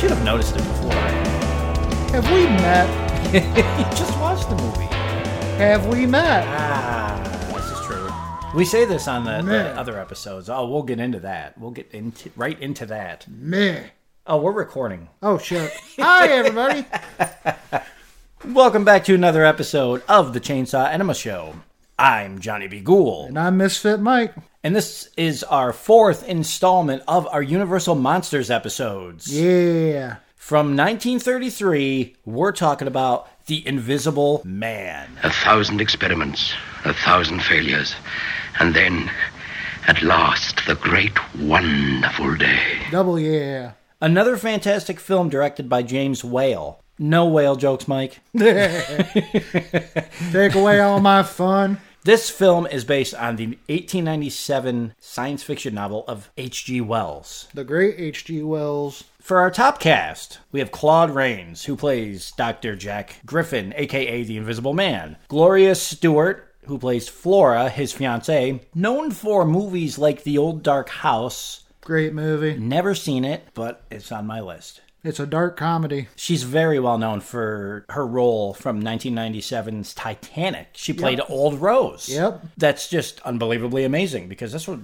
should have noticed it before. Have we met? You just watched the movie. Have we met? This is true. We say this on the Meh. other episodes. Oh, we'll get into that. We'll get right into that. Meh. Oh, we're recording. Oh, shit. Hi, everybody. Welcome back to another episode of the Chainsaw Enema Show. I'm Johnny B. Ghoul. And I'm Misfit Mike. And this is our fourth installment of our Universal Monsters episodes. Yeah. From 1933, we're talking about The Invisible Man. 1,000 experiments, 1,000 failures, and then, at last, the great, wonderful day. Double yeah. Another fantastic film directed by James Whale. No whale jokes, Mike. Take away all my fun. This film is based on the 1897 science fiction novel of H.G. Wells. The great H.G. Wells. For our top cast, we have Claude Rains, who plays Dr. Jack Griffin, a.k.a. The Invisible Man. Gloria Stewart, who plays Flora, his fiancée, known for movies like The Old Dark House. Great movie. Never seen it, but it's on my list. It's a dark comedy. She's very well known for her role from 1997's Titanic. She played Old Rose. Yep. That's just unbelievably amazing because this was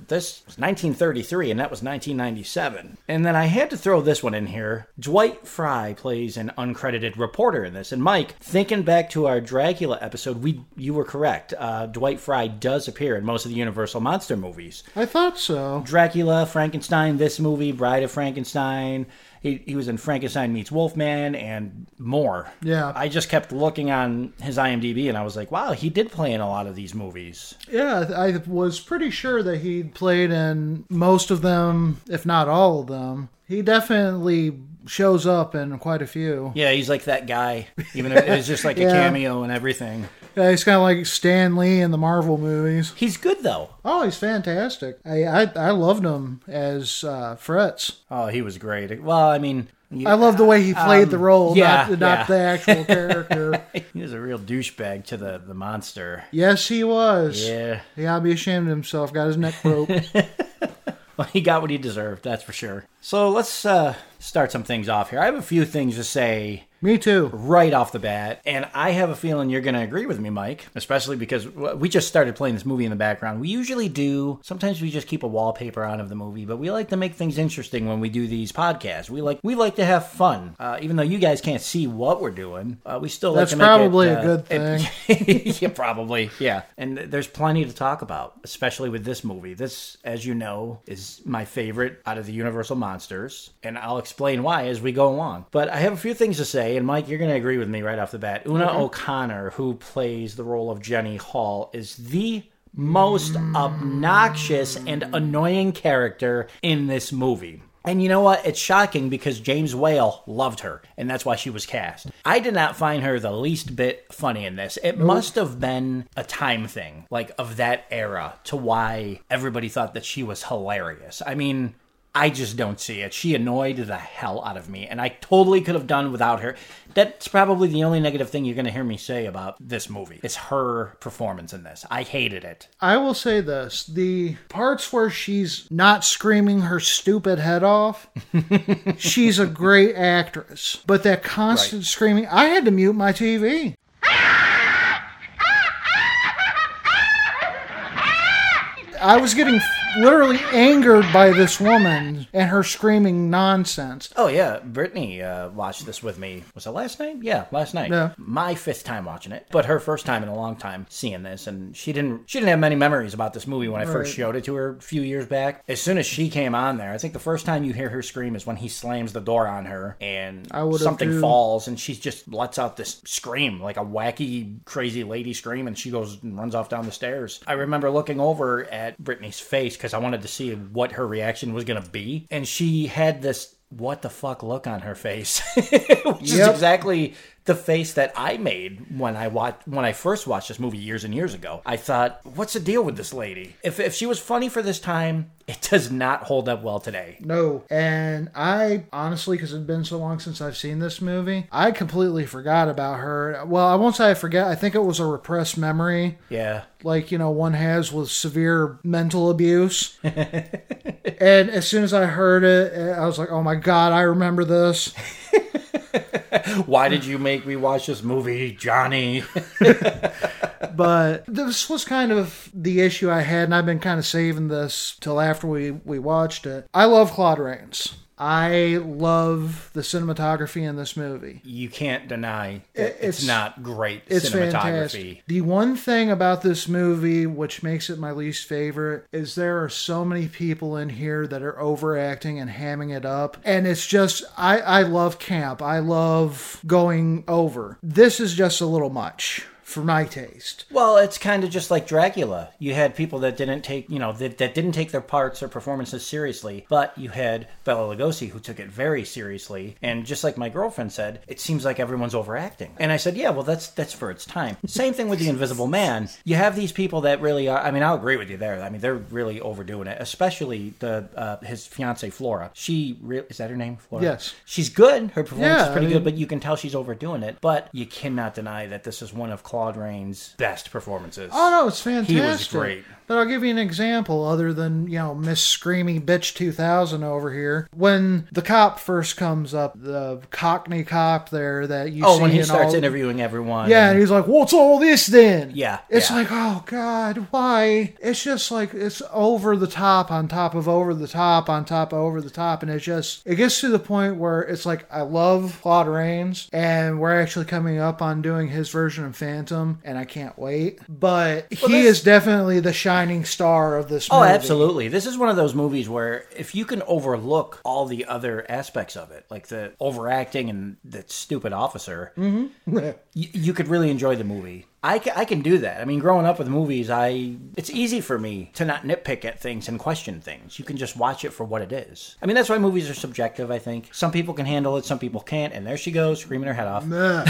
1933 and that was 1997. And then I had to throw this one in here. Dwight Fry plays an uncredited reporter in this. And Mike, thinking back to our Dracula episode, you were correct. Dwight Fry does appear in most of the Universal Monster movies. I thought so. Dracula, Frankenstein, this movie, Bride of Frankenstein. He was in Frankenstein Meets Wolfman and more. Yeah. I just kept looking on his IMDb and I was like, wow, he did play in a lot of these movies. Yeah, I was pretty sure that he played in most of them, if not all of them. He definitely shows up in quite a few. Yeah, he's like that guy. Even if it's just like a cameo and everything. Yeah, he's kind of like Stan Lee in the Marvel movies. He's good, though. Oh, he's fantastic. I loved him as Fritz. Oh, he was great. Well, I mean... I love the way he played the role, not the actual character. He was a real douchebag to the monster. Yes, he was. Yeah. He ought to be ashamed of himself. Got his neck broke. Well, he got what he deserved, that's for sure. So let's start some things off here. I have a few things to say. Me too. Right off the bat. And I have a feeling you're going to agree with me, Mike. Especially because we just started playing this movie in the background. We usually do. Sometimes we just keep a wallpaper on of the movie. But we like to make things interesting when we do these podcasts. We like to have fun. Even though you guys can't see what we're doing. We still like to make it... That's probably a good thing. Yeah, probably. Yeah. And there's plenty to talk about. Especially with this movie. This, as you know, is my favorite out of the Universal Monsters. And I'll explain why as we go along. But I have a few things to say. And Mike, you're going to agree with me right off the bat. Una O'Connor, who plays the role of Jenny Hall, is the most obnoxious and annoying character in this movie. And you know what? It's shocking because James Whale loved her, and that's why she was cast. I did not find her the least bit funny in this. It must have been a time thing, like of that era, to why everybody thought that she was hilarious. I mean... I just don't see it. She annoyed the hell out of me, and I totally could have done without her. That's probably the only negative thing you're going to hear me say about this movie. It's her performance in this. I hated it. I will say this. The parts where she's not screaming her stupid head off, she's a great actress. But that constant screaming, I had to mute my TV. I was getting literally angered by this woman and her screaming nonsense. Oh, yeah. Brittany watched this with me. Was it last night? Yeah, last night. Yeah. My fifth time watching it, but her first time in a long time seeing this. And she didn't have many memories about this movie when I first showed it to her a few years back. As soon as she came on there, I think the first time you hear her scream is when he slams the door on her and something falls and she just lets out this scream, like a wacky, crazy lady scream, and she goes and runs off down the stairs. I remember looking over at Brittany's face because I wanted to see what her reaction was going to be. And she had this what the fuck look on her face, which is exactly the face that I made when I first watched this movie years and years ago. I thought, what's the deal with this lady? If she was funny for this time, it does not hold up well today. No. And I, honestly, because it's been so long since I've seen this movie, I completely forgot about her. Well, I won't say I forget. I think it was a repressed memory. Yeah. Like, one has with severe mental abuse. And as soon as I heard it, I was like, oh my God, I remember this. Why did you make me watch this movie, Johnny? But this was kind of the issue I had, and I've been kind of saving this till after we watched it. I love Claude Rains. I love the cinematography in this movie. You can't deny that it's not great It's cinematography. fantastic. The one thing about this movie, which makes it my least favorite, is there are so many people in here that are overacting and hamming it up. And it's just, I love camp. I love going over. This is just a little much for my taste. Well, it's kind of just like Dracula. You had people that didn't take, that didn't take their parts or performances seriously, but you had Bela Lugosi who took it very seriously. And just like my girlfriend said, it seems like everyone's overacting. And I said, yeah, well, that's for its time. Same thing with The Invisible Man. You have these people that really are, I'll agree with you there. They're really overdoing it, especially his fiancée, Flora. Is that her name, Flora? Yes. She's good. Her performance is pretty good, but you can tell she's overdoing it. But you cannot deny that this is one of Claude Rains' best performances. Oh no, it's fantastic. He was great. But I'll give you an example other than, Miss Screamy Bitch 2000 over here. When the cop first comes up, the Cockney cop there that you see. Oh, when he starts interviewing everyone. Yeah, and he's like, what's all this then? Yeah. It's like, oh God, why? It's just like, it's over the top on top of over the top on top of over the top. And it gets to the point where it's like, I love Claude Rains and we're actually coming up on doing his version of Phantom and I can't wait. But he is definitely the shining star of this movie. Oh, absolutely. This is one of those movies where if you can overlook all the other aspects of it, like the overacting and the stupid officer, you could really enjoy the movie. I can do that. Growing up with movies, it's easy for me to not nitpick at things and question things. You can just watch it for what it is. That's why movies are subjective, I think. Some people can handle it, some people can't, and there she goes, screaming her head off.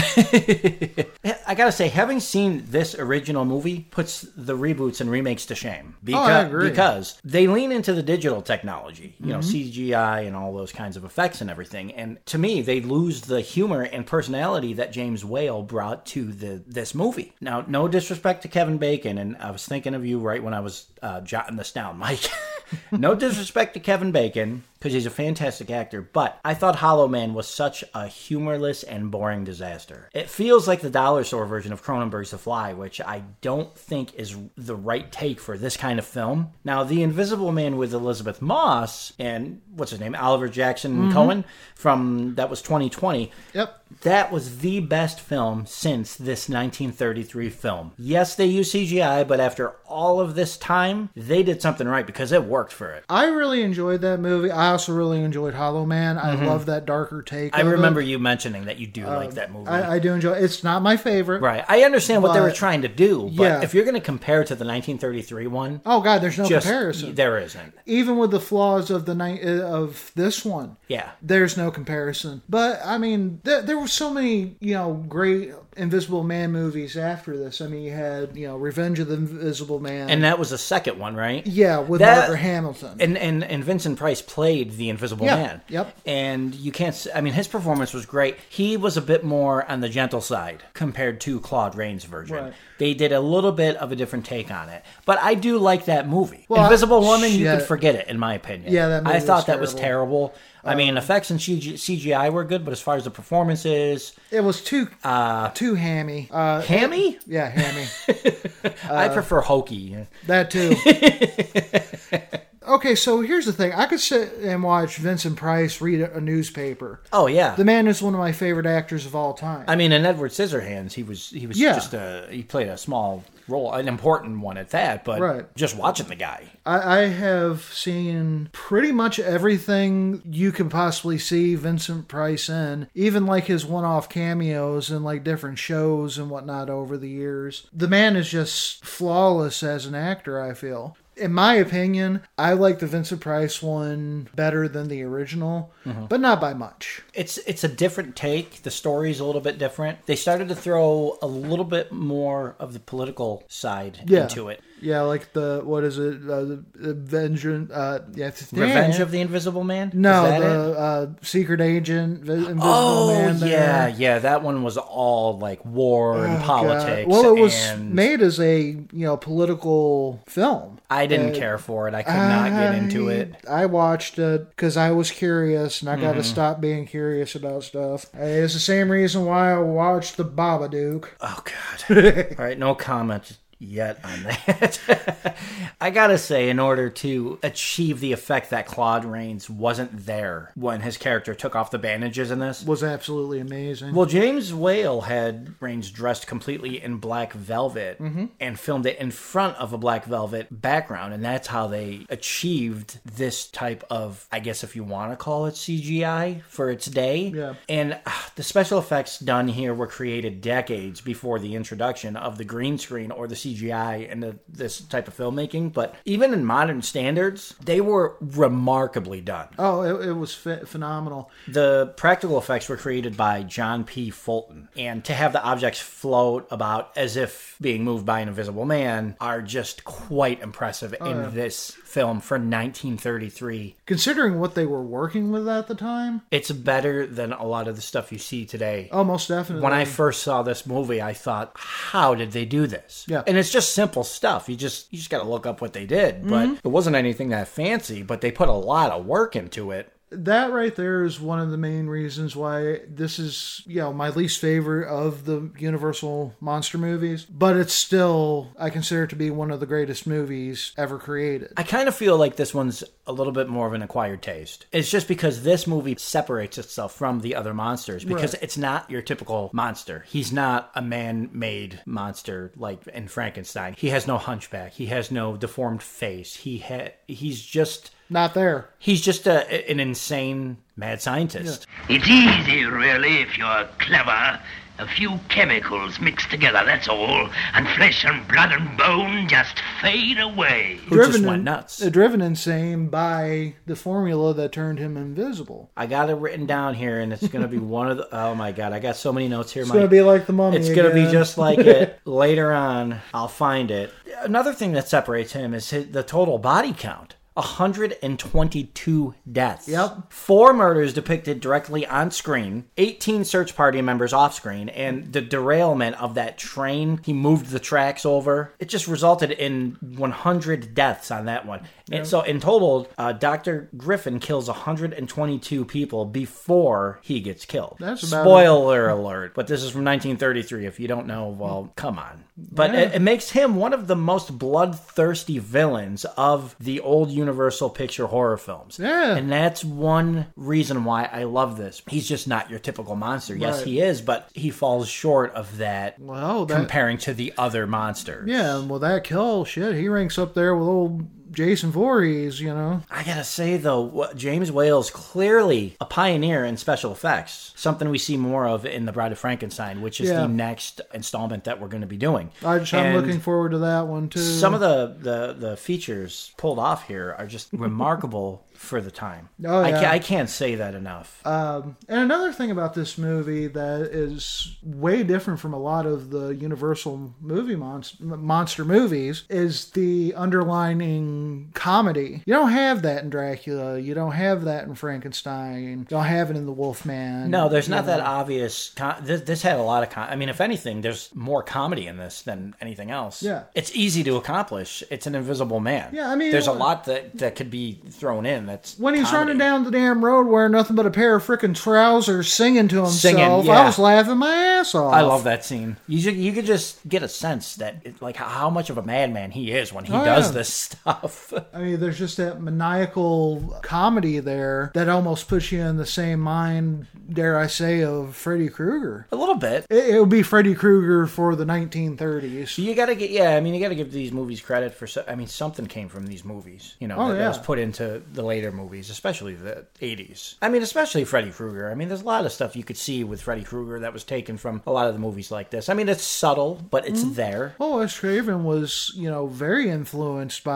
I gotta say, having seen this original movie puts the reboots and remakes to shame. I agree. Because they lean into the digital technology, CGI and all those kinds of effects and everything. And to me, they lose the humor and personality that James Whale brought to this movie. Now, no disrespect to Kevin Bacon, and I was thinking of you right when I was jotting this down, Mike. No disrespect to Kevin Bacon, because he's a fantastic actor, but I thought Hollow Man was such a humorless and boring disaster. It feels like the dollar store version of Cronenberg's The Fly, which I don't think is the right take for this kind of film. Now, The Invisible Man with Elizabeth Moss and, what's his name, Oliver Jackson Cohen, that was 2020. Yep. That was the best film since this 1933 film. Yes, they used CGI, but after all of this time, they did something right because it worked for it. I really enjoyed that movie. I also really enjoyed Hollow Man. I love that darker take. I remember you mentioning that you do like that movie. I do enjoy it. It's not my favorite. Right. I understand what they were trying to do, but if you're going to compare it to the 1933 one... Oh, God, there's no comparison. There isn't. Even with the flaws of of this one. Yeah. There's no comparison. But, there were so many, great Invisible Man movies after this. You had, Revenge of the Invisible Man. And that was the second one, right? Yeah, with Margaret Hamilton. And Vincent Price played the Invisible Man. Yep. And you can't... his performance was great. He was a bit more on the gentle side compared to Claude Rains' version. Right. They did a little bit of a different take on it. But I do like that movie. Well, Invisible Woman, you could forget it, in my opinion. Yeah, that movie I thought that was terrible. Effects and CGI were good, but as far as the performances... It was too hammy. Hammy? Yeah, hammy. I prefer hokey. That too. Okay, so here's the thing. I could sit and watch Vincent Price read a newspaper. Oh, yeah. The man is one of my favorite actors of all time. In Edward Scissorhands, he was just he played a small role, an important one at that, but just watching the guy. I have seen pretty much everything you can possibly see Vincent Price in, even like his one-off cameos in like different shows and whatnot over the years. The man is just flawless as an actor, I feel. In my opinion, I like the Vincent Price one better than the original, but not by much. It's a different take. The story's a little bit different. They started to throw a little bit more of the political side into it. Yeah, like what is it? The Vengeance. Revenge of the Invisible Man? No, Is that it? Secret Agent, Invisible Oh, Man. There. yeah. That one was all like war and politics. God. Well, it was and made as a political film. I didn't care for it. I could not get into it. I watched it because I was curious, and I Mm-hmm. got to stop being curious about stuff. It's the same reason why I watched The Babadook. Oh, God. All right, no comment yet on that. I gotta say, in order to achieve the effect that Claude Rains wasn't there when his character took off the bandages in this, Was absolutely amazing. well, James Whale had Rains dressed completely in black velvet and filmed it in front of a black velvet background, and that's how they achieved this type of, I guess if you want to call it CGI for its day. Yeah. And the special effects done here were created decades before the introduction of the green screen or the CGI and this type of filmmaking, but even in modern standards, they were remarkably done. Oh, it was phenomenal. The practical effects were created by John P. Fulton, and to have the objects float about as if being moved by an invisible man are just quite impressive in this film for 1933. Considering what they were working with at the time, It's better than a lot of the stuff you see today. oh, most definitely. When I first saw this movie, I thought, how did they do this? Yeah. And it's just simple stuff. You just got to look up what they did. But it wasn't anything that fancy, but they put a lot of work into it. That right there is one of the main reasons why this is, my least favorite of the Universal monster movies. But it's still, I consider it to be one of the greatest movies ever created. I kind of feel like this one's a little bit more of an acquired taste. It's just because this movie separates itself from the other monsters because it's not your typical monster. He's not a man-made monster like in Frankenstein. He has no hunchback. He has no deformed face. He's just... Not there. He's just an insane mad scientist. It's easy, really, if you're clever. A few chemicals mixed together, that's all. And flesh and blood and bone just fade away. Who just went nuts. Driven insane by the formula that turned him invisible. I got it written down here, and it's going to be one of the... Oh, my God. I got so many notes here. It's going to be like the Mummy. It's going to be just like it. Later on, I'll find it. Another thing that separates him is the total body count. 122 deaths. Yep. 4 murders depicted directly on screen, 18 search party members off screen, and the derailment of that train, he moved the tracks over. It just resulted in 100 deaths on that one. And so in total, Dr. Griffin kills 122 people before he gets killed. That's about Spoiler alert, but this is from 1933. If you don't know, well, come on. But it makes him one of the most bloodthirsty villains of the old Universal Picture horror films. Yeah. And that's one reason why I love this. He's just not your typical monster. Yes, Right. he is, but he falls short of that, Well, comparing to the other monsters. Yeah, well, that kill, shit, he ranks up there with old Jason Voorhees, I gotta say, though, James Whale's clearly a pioneer in special effects. Something we see more of in The Bride of Frankenstein, which is the next installment that we're going to be doing. I'm looking forward to that one, too. Some of the features pulled off here are just remarkable for the time. Oh, yeah. I can't say that enough. And another thing about this movie that is way different from a lot of the Universal movie monster movies is the underlining comedy. You don't have that in Dracula. You don't have that in Frankenstein. You don't have it in The Wolfman. No, there's not that obvious. This had a lot of... I mean, if anything, there's more comedy in this than anything else. Yeah. It's easy to accomplish. It's an invisible man. Yeah, I mean... There's a lot that could be thrown in that's when he's comedy. running down the damn road wearing nothing but a pair of frickin' trousers singing to himself, Singing, yeah. I was laughing my ass off. I love that scene. You could just get a sense that, how much of a madman he is when he does this stuff. I mean, there's just that maniacal comedy there that almost puts you in the same mind, dare I say, of Freddy Krueger. A little bit. It would be Freddy Krueger for the 1930s. You gotta you gotta give these movies credit for, something came from these movies, that was put into the later movies, especially the 80s. I mean, especially Freddy Krueger. I mean, there's a lot of stuff you could see with Freddy Krueger that was taken from a lot of the movies like this. I mean, it's subtle, but it's there. Well, Wes Craven was, very influenced by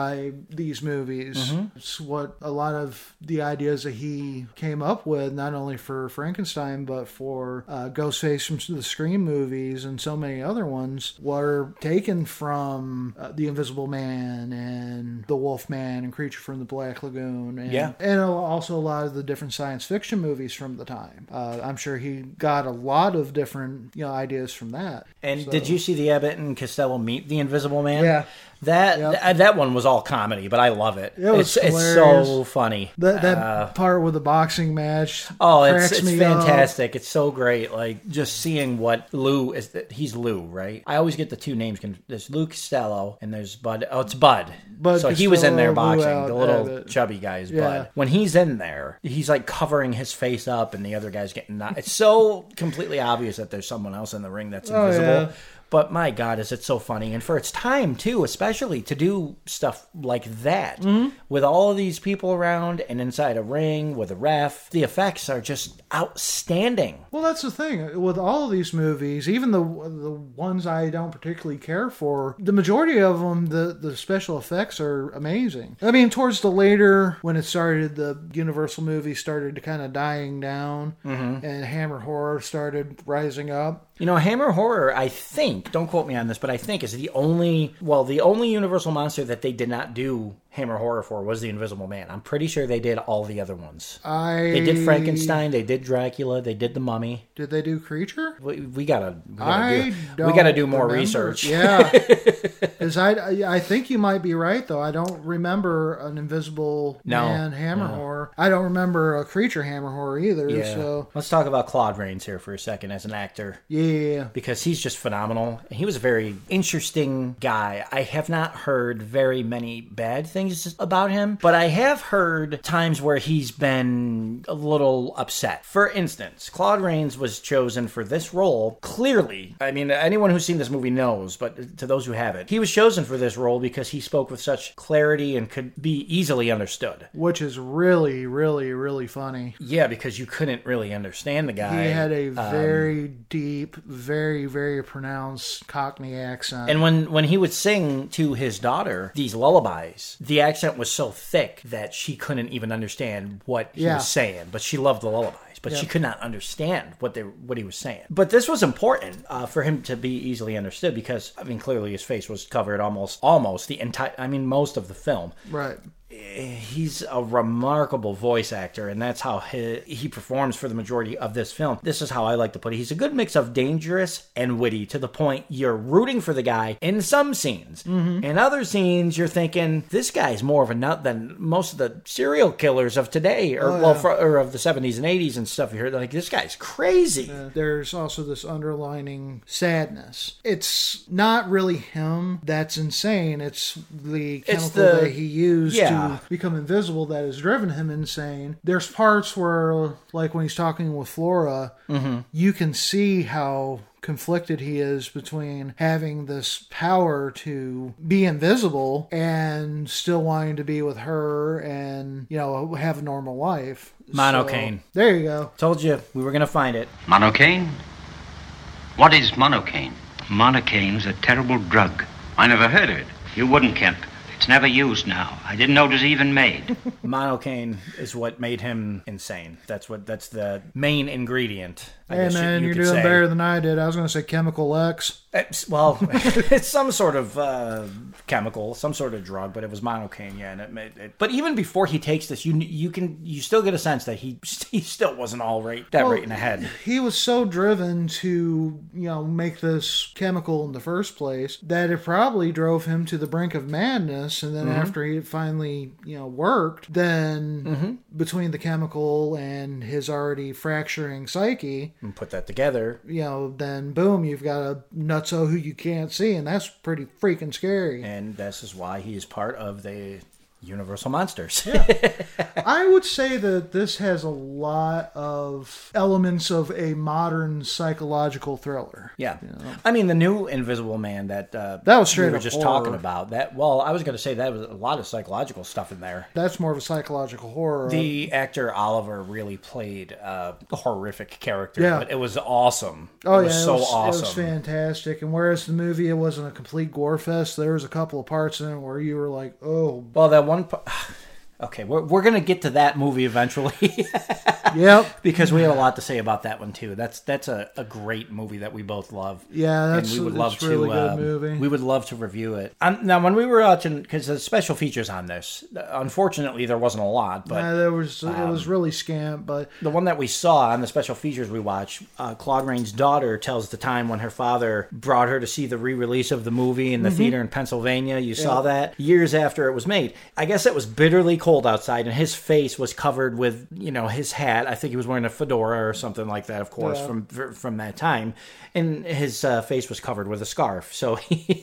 these movies. It's what a lot of the ideas that he came up with, not only for Frankenstein, but for Ghostface from the Scream movies and so many other ones, were taken from The Invisible Man and The Wolfman and Creature from the Black Lagoon. And also a lot of the different science fiction movies from the time. I'm sure he got a lot of different ideas from that. And did you see the Abbott and Costello Meet the Invisible Man? Yeah. That one was all comedy, but I love it. It's so funny. That part with the boxing match. Oh, it's fantastic. Up. It's so great. Like just seeing what Lou is. He's Lou, right? I always get the two names. There's Lou Costello and there's Bud. Oh, it's Bud. So Costello, he was in there boxing. The little chubby guy is Bud. When he's in there, he's like covering his face up, and the other guy's getting knocked. It's so completely obvious that there's someone else in the ring that's invisible. Oh, yeah. But my God, is it so funny. And for its time, too, especially to do stuff like that with all of these people around and inside a ring with a ref, the effects are just outstanding. Well, that's the thing. With all of these movies, even the ones I don't particularly care for, the majority of them, the special effects are amazing. I mean, towards the later, when it started, the Universal movies started to kind of dying down, and Hammer Horror started rising up. Hammer Horror, I think, don't quote me on this, but I think is the only Universal monster that they did not do Hammer Horror for was the Invisible Man. I'm pretty sure they did all the other ones. They did Frankenstein, they did Dracula, they did the Mummy. Did they do Creature? We gotta do more research. Yeah, because I think you might be right though. I don't remember an Invisible Man Hammer Horror. I don't remember a Creature Hammer Horror either. Yeah. So let's talk about Claude Rains here for a second as an actor. Yeah, because he's just phenomenal. He was a very interesting guy. I have not heard very many bad things about him, but I have heard times where he's been a little upset. For instance, Claude Rains was chosen for this role. Clearly, I mean, anyone who's seen this movie knows, but to those who haven't, he was chosen for this role because he spoke with such clarity and could be easily understood. Which is really, really, really funny. Yeah, because you couldn't really understand the guy. He had a very deep, very, very pronounced Cockney accent. And when he would sing to his daughter these lullabies, the accent was so thick that she couldn't even understand what he was saying. But she loved the lullabies. But she could not understand what he was saying. But this was important for him to be easily understood because, I mean, clearly his face was covered almost the entire, most of the film. Right. He's a remarkable voice actor, and that's how he performs for the majority of this film. This is how I like to put it. He's a good mix of dangerous and witty to the point you're rooting for the guy in some scenes. In other scenes, you're thinking, this guy's more of a nut than most of the serial killers of today, or of the 70s and 80s and stuff. You're like, this guy's crazy. There's also this underlining sadness. It's not really him that's insane. It's the chemical that he used to become invisible that has driven him insane. There's parts where, like when he's talking with Flora, you can see how conflicted he is between having this power to be invisible and still wanting to be with her and, have a normal life. Monocaine. So, there you go. Told you we were going to find it. Monocaine? What is monocaine? Monocaine's a terrible drug. I never heard of it. You wouldn't, Kemp. It's never used now. I didn't know it was even made. Monocaine is what made him insane. That's the main ingredient. Hey man, you're doing better than I did. I was going to say Chemical X. Well, it's some sort of chemical, some sort of drug, but it was monocaine, and it made it. But even before he takes this, you still get a sense that he still wasn't all right in the head. He was so driven to make this chemical in the first place that it probably drove him to the brink of madness. And then after he finally worked, then between the chemical and his already fracturing psyche, and put that together, then boom, you've got a nutso who you can't see, and that's pretty freaking scary. And this is why he is part of the Universal Monsters. I would say that this has a lot of elements of a modern psychological thriller. Yeah. I mean, the new Invisible Man that was straight we were up just horror. talking about. I was going to say that was a lot of psychological stuff in there. That's more of a psychological horror. The actor Oliver really played a horrific character, Yeah. but it was awesome. Oh, it was so It awesome. was fantastic. And whereas the movie, it wasn't a complete gore fest, there was a couple of parts in it where you were like, oh. Well, that one... Okay, we're going to get to that movie eventually. Yep. Because we have a lot to say about that one, too. That's a great movie that we both love. Yeah, that's and we would love it's a really to, good movie. We would love to review it. Now, when we were watching, because there's special features on this, unfortunately, there wasn't a lot, but... it was really scant, but... The one that we saw on the special features we watched, Claude Rains' daughter tells the time when her father brought her to see the re-release of the movie in the theater in Pennsylvania. You saw that years after it was made. I guess it was bitterly cold outside, and his face was covered with, his hat. I think he was wearing a fedora or something like that, of course, from that time. And his face was covered with a scarf. So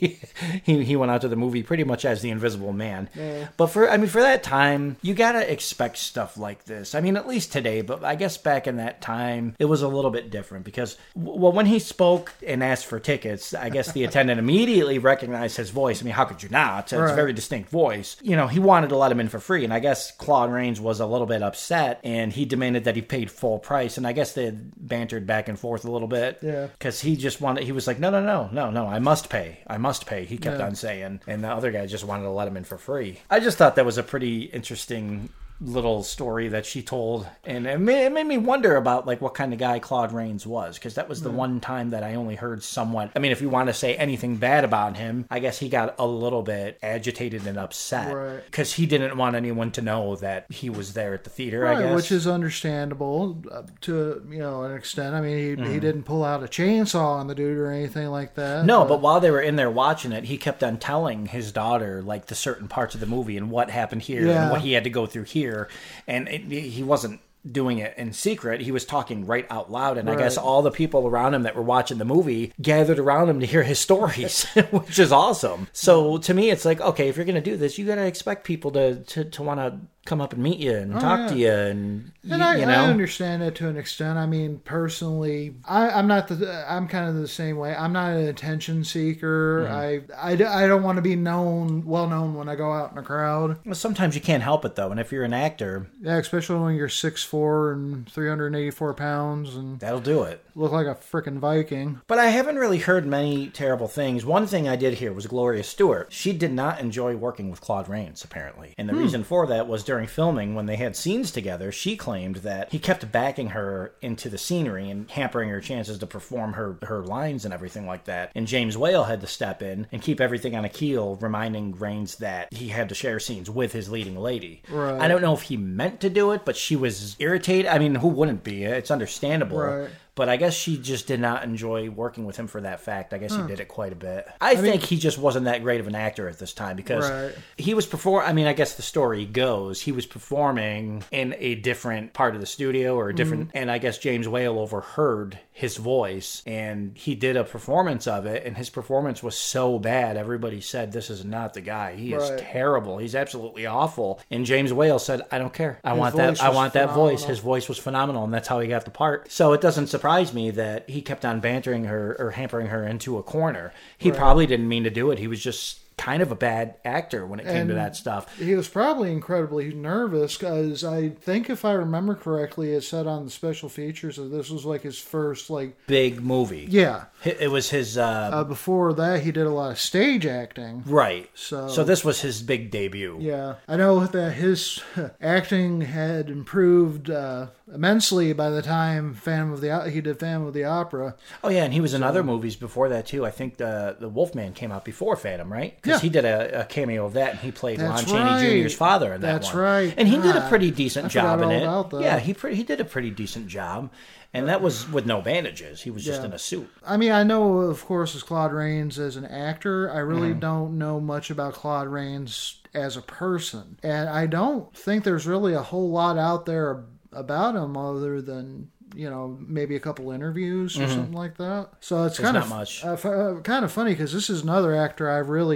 he went out to the movie pretty much as the Invisible Man. Yeah. But for that time, you gotta expect stuff like this. I mean, at least today, but I guess back in that time, it was a little bit different because, when he spoke and asked for tickets, I guess the attendant immediately recognized his voice. I mean, how could you not? It's a very distinct voice. He wanted to let him in for free, and I guess Claude Rains was a little bit upset, and he demanded that he paid full price, and I guess they had bantered back and forth a little bit. Yeah. Because he was like, no, I must pay. He kept on saying, and the other guy just wanted to let him in for free. I just thought that was a pretty interesting little story that she told, and it made me wonder about like what kind of guy Claude Rains was, because that was the one time that I only heard somewhat. I mean, if you want to say anything bad about him, I guess he got a little bit agitated and upset because he didn't want anyone to know that he was there at the theater. I guess, which is understandable to an extent. I mean, he didn't pull out a chainsaw on the dude or anything like that. No, but while they were in there watching it, he kept on telling his daughter like the certain parts of the movie and what happened here and what he had to go through here. And he wasn't doing it in secret. He was talking right out loud, and I guess all the people around him that were watching the movie gathered around him to hear his stories, which is awesome. So to me, it's like, okay, if you're going to do this, you got to expect people to want to come up and meet you and talk to you, and I understand that to an extent. I mean, personally, I'm kind of the same way. I'm not an attention seeker. I don't want to be well known when I go out in a crowd. Well, sometimes you can't help it though, and if you're an actor, especially when you're 6'4" and 384 pounds, and that'll do it. Look like a freaking Viking. But I haven't really heard many terrible things. One thing I did hear was Gloria Stewart. She did not enjoy working with Claude Rains, apparently, and the reason for that was during filming, when they had scenes together, she claimed that he kept backing her into the scenery and hampering her chances to perform her lines and everything like that. And James Whale had to step in and keep everything on a keel, reminding Rains that he had to share scenes with his leading lady. Right. I don't know if he meant to do it, but she was irritated. I mean, who wouldn't be? It's understandable. Right. But I guess she just did not enjoy working with him for that fact. I guess he did it quite a bit. I think he just wasn't that great of an actor at this time because he was I guess the story goes, he was performing in a different part of the studio or a different, and I guess James Whale overheard his voice and he did a performance of it, and his performance was so bad. Everybody said, this is not the guy. He is terrible. He's absolutely awful. And James Whale said, I don't care. I want that voice. His voice was phenomenal, and that's how he got the part. So it doesn't surprise me that he kept on bantering her or hampering her into a corner. He probably didn't mean to do it. He was just kind of a bad actor when it came to that stuff. He was probably incredibly nervous because I think, if I remember correctly, it said on the special features that this was like his first big movie. Yeah. It was his... before that, he did a lot of stage acting. Right. So this was his big debut. Yeah. I know that his acting had improved immensely by the time he did Phantom of the Opera. Oh, yeah, and he was in other movies before that, too. I think the Wolfman came out before Phantom, right? Because he did a cameo of that, and he played Lon Chaney Jr.'s father in that one. That's right. And he did a pretty decent job in it. About that. Yeah, he did a pretty decent job. And that was with no bandages. He was just in a suit. I mean, I know, of course, as Claude Rains as an actor. I really don't know much about Claude Rains as a person. And I don't think there's really a whole lot out there about him other than, maybe a couple interviews or something like that. So it's kind of not much. Kind of funny because this is another actor I've really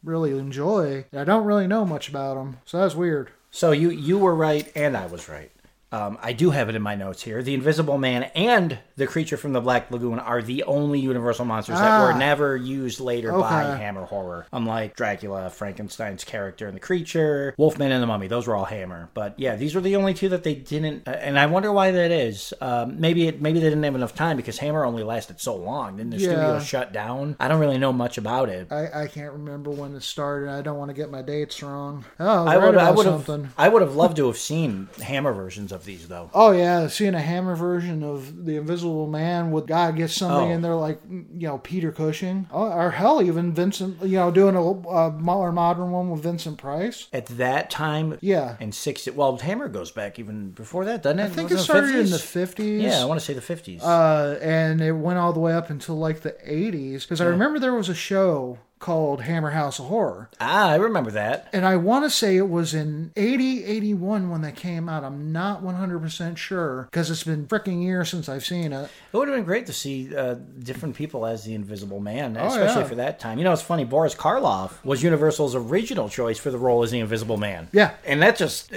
really enjoy. I don't really know much about him, so that's weird. So you were right, and I was right. I do have it in my notes here. The Invisible Man and the Creature from the Black Lagoon are the only Universal monsters that were never used later by Hammer Horror. Unlike Dracula, Frankenstein's character, and the Creature, Wolfman, and the Mummy. Those were all Hammer. But yeah, these were the only two that they didn't... and I wonder why that is. Maybe they didn't have enough time because Hammer only lasted so long. Didn't the studio shut down? I don't really know much about it. I can't remember when it started. I don't want to get my dates wrong. Oh, I would have loved to have seen Hammer versions of these, though. Oh, yeah. Seeing a Hammer version of The Invisible Man with God gets somebody in there like, Peter Cushing. Or hell, even Vincent, doing a more modern one with Vincent Price. At that time, yeah. In 60, well, Hammer goes back even before that, doesn't it? I think it started in the 50s. Yeah, I want to say the 50s. And it went all the way up until like the 80s. Because I remember there was a show called Hammer House of Horror. I remember that. And I want to say it was in 81 when that came out. I'm not 100% sure because it's been freaking years since I've seen it. It would have been great to see different people as the Invisible Man, especially for that time. It's funny, Boris Karloff was Universal's original choice for the role as the Invisible Man. Yeah. And that just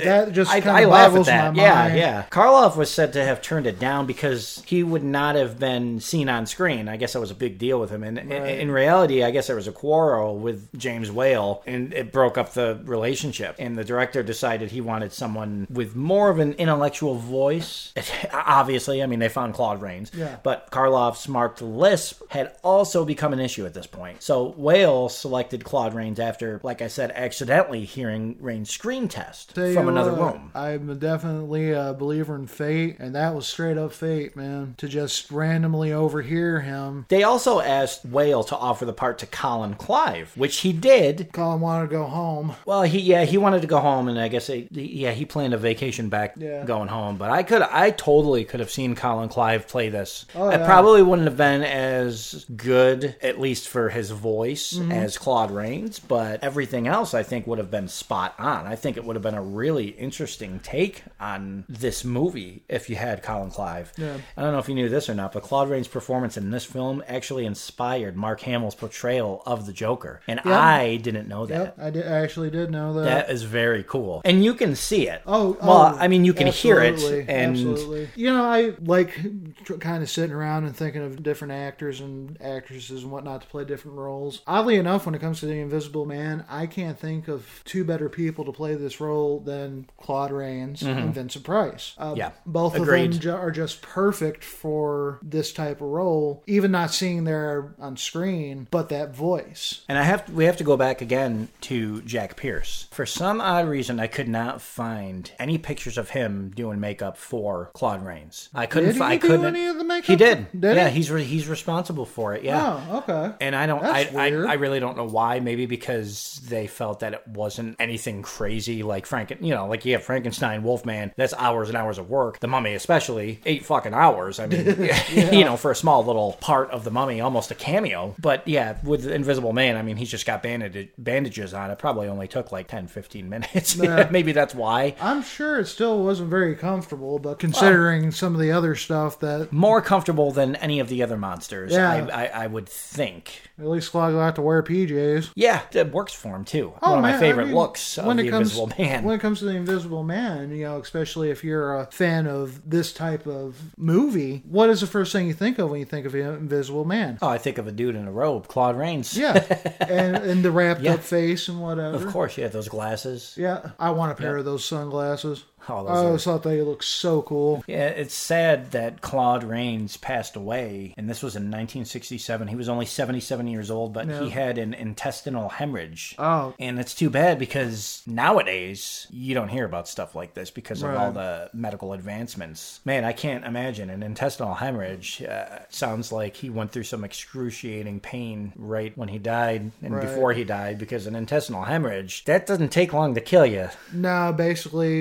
I laugh at that. Yeah. Karloff was said to have turned it down because he would not have been seen on screen. I guess that was a big deal with him. And in reality, I guess there was a quarrel with James Whale, and it broke up the relationship. And the director decided he wanted someone with more of an intellectual voice. Obviously, they found Claude Rains. Yeah. But Karloff's marked lisp had also become an issue at this point. So Whale selected Claude Rains after, like I said, accidentally hearing Rains' screen test from another room. I'm definitely a believer in fate, and that was straight up fate, man. To just randomly overhear him. They also asked Whale to offer the part to Colin Clive, which he did. Colin wanted to go home. Well, he wanted to go home, and I guess he planned a vacation back going home. But I totally could have seen Colin Clive play this. It probably wouldn't have been as good, at least for his voice, as Claude Rains, but everything else I think would have been spot on. I think it would have been a really interesting take on this movie if you had Colin Clive. Yeah. I don't know if you knew this or not, but Claude Rains' performance in this film actually inspired Mark Hamill's portrayal of the Joker. And I didn't know that. Yep, I actually did know that. That is very cool. And you can see it. You can hear it. And absolutely. I like kind of sitting around and thinking of different actors and actresses and whatnot to play different roles. Oddly enough, when it comes to The Invisible Man, I can't think of two better people to play this role than Claude Rains and Vincent Price. Both Agreed. of them are just perfect for this type of role, even not seeing there on screen, but that voice. And we have to go back again to Jack Pierce. For some odd reason, I could not find any pictures of him doing makeup for Claude Rains. I couldn't. Did he do any of the makeup? He did. Did he? He's responsible for it. Yeah. Oh, okay. And I don't. That's weird. I really don't know why. Maybe because they felt that it wasn't anything crazy like Frankenstein, Wolfman. That's hours and hours of work. The Mummy, especially, 8 fucking hours. For a small little part of the Mummy, almost a cameo. But yeah, with the Invisible Man, he's just got bandages on. It probably only took like 10, 15 minutes. Maybe that's why. I'm sure it still wasn't very comfortable, but considering some of the other stuff that... More comfortable than any of the other monsters, I would think. At least Claude will have to wear PJs. Yeah, it works for him too. One of my favorite looks of the Invisible Man. When it comes to the Invisible Man, especially if you're a fan of this type of movie, what is the first thing you think of when you think of Invisible Man? Oh, I think of a dude in a robe, Claude Rains. Yeah, and the wrapped up face and whatever. Of course, those glasses. Yeah, I want a pair of those sunglasses. I always thought they looked so cool. Yeah, it's sad that Claude Rains passed away, and this was in 1967. He was only 77 years old, but he had an intestinal hemorrhage. Oh. And it's too bad because nowadays you don't hear about stuff like this because of all the medical advancements. Man, I can't imagine an intestinal hemorrhage. Sounds like he went through some excruciating pain right when he died and before he died, because an intestinal hemorrhage, that doesn't take long to kill you. No, basically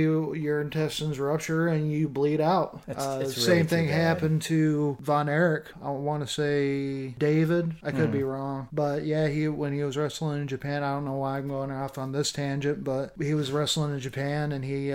your intestines rupture and you bleed out. It's really same thing too bad. happened to Von Erich. I want to say David. I could be wrong. But yeah, when he was wrestling in Japan, I don't know why I'm going off on this tangent, but he was wrestling in Japan and he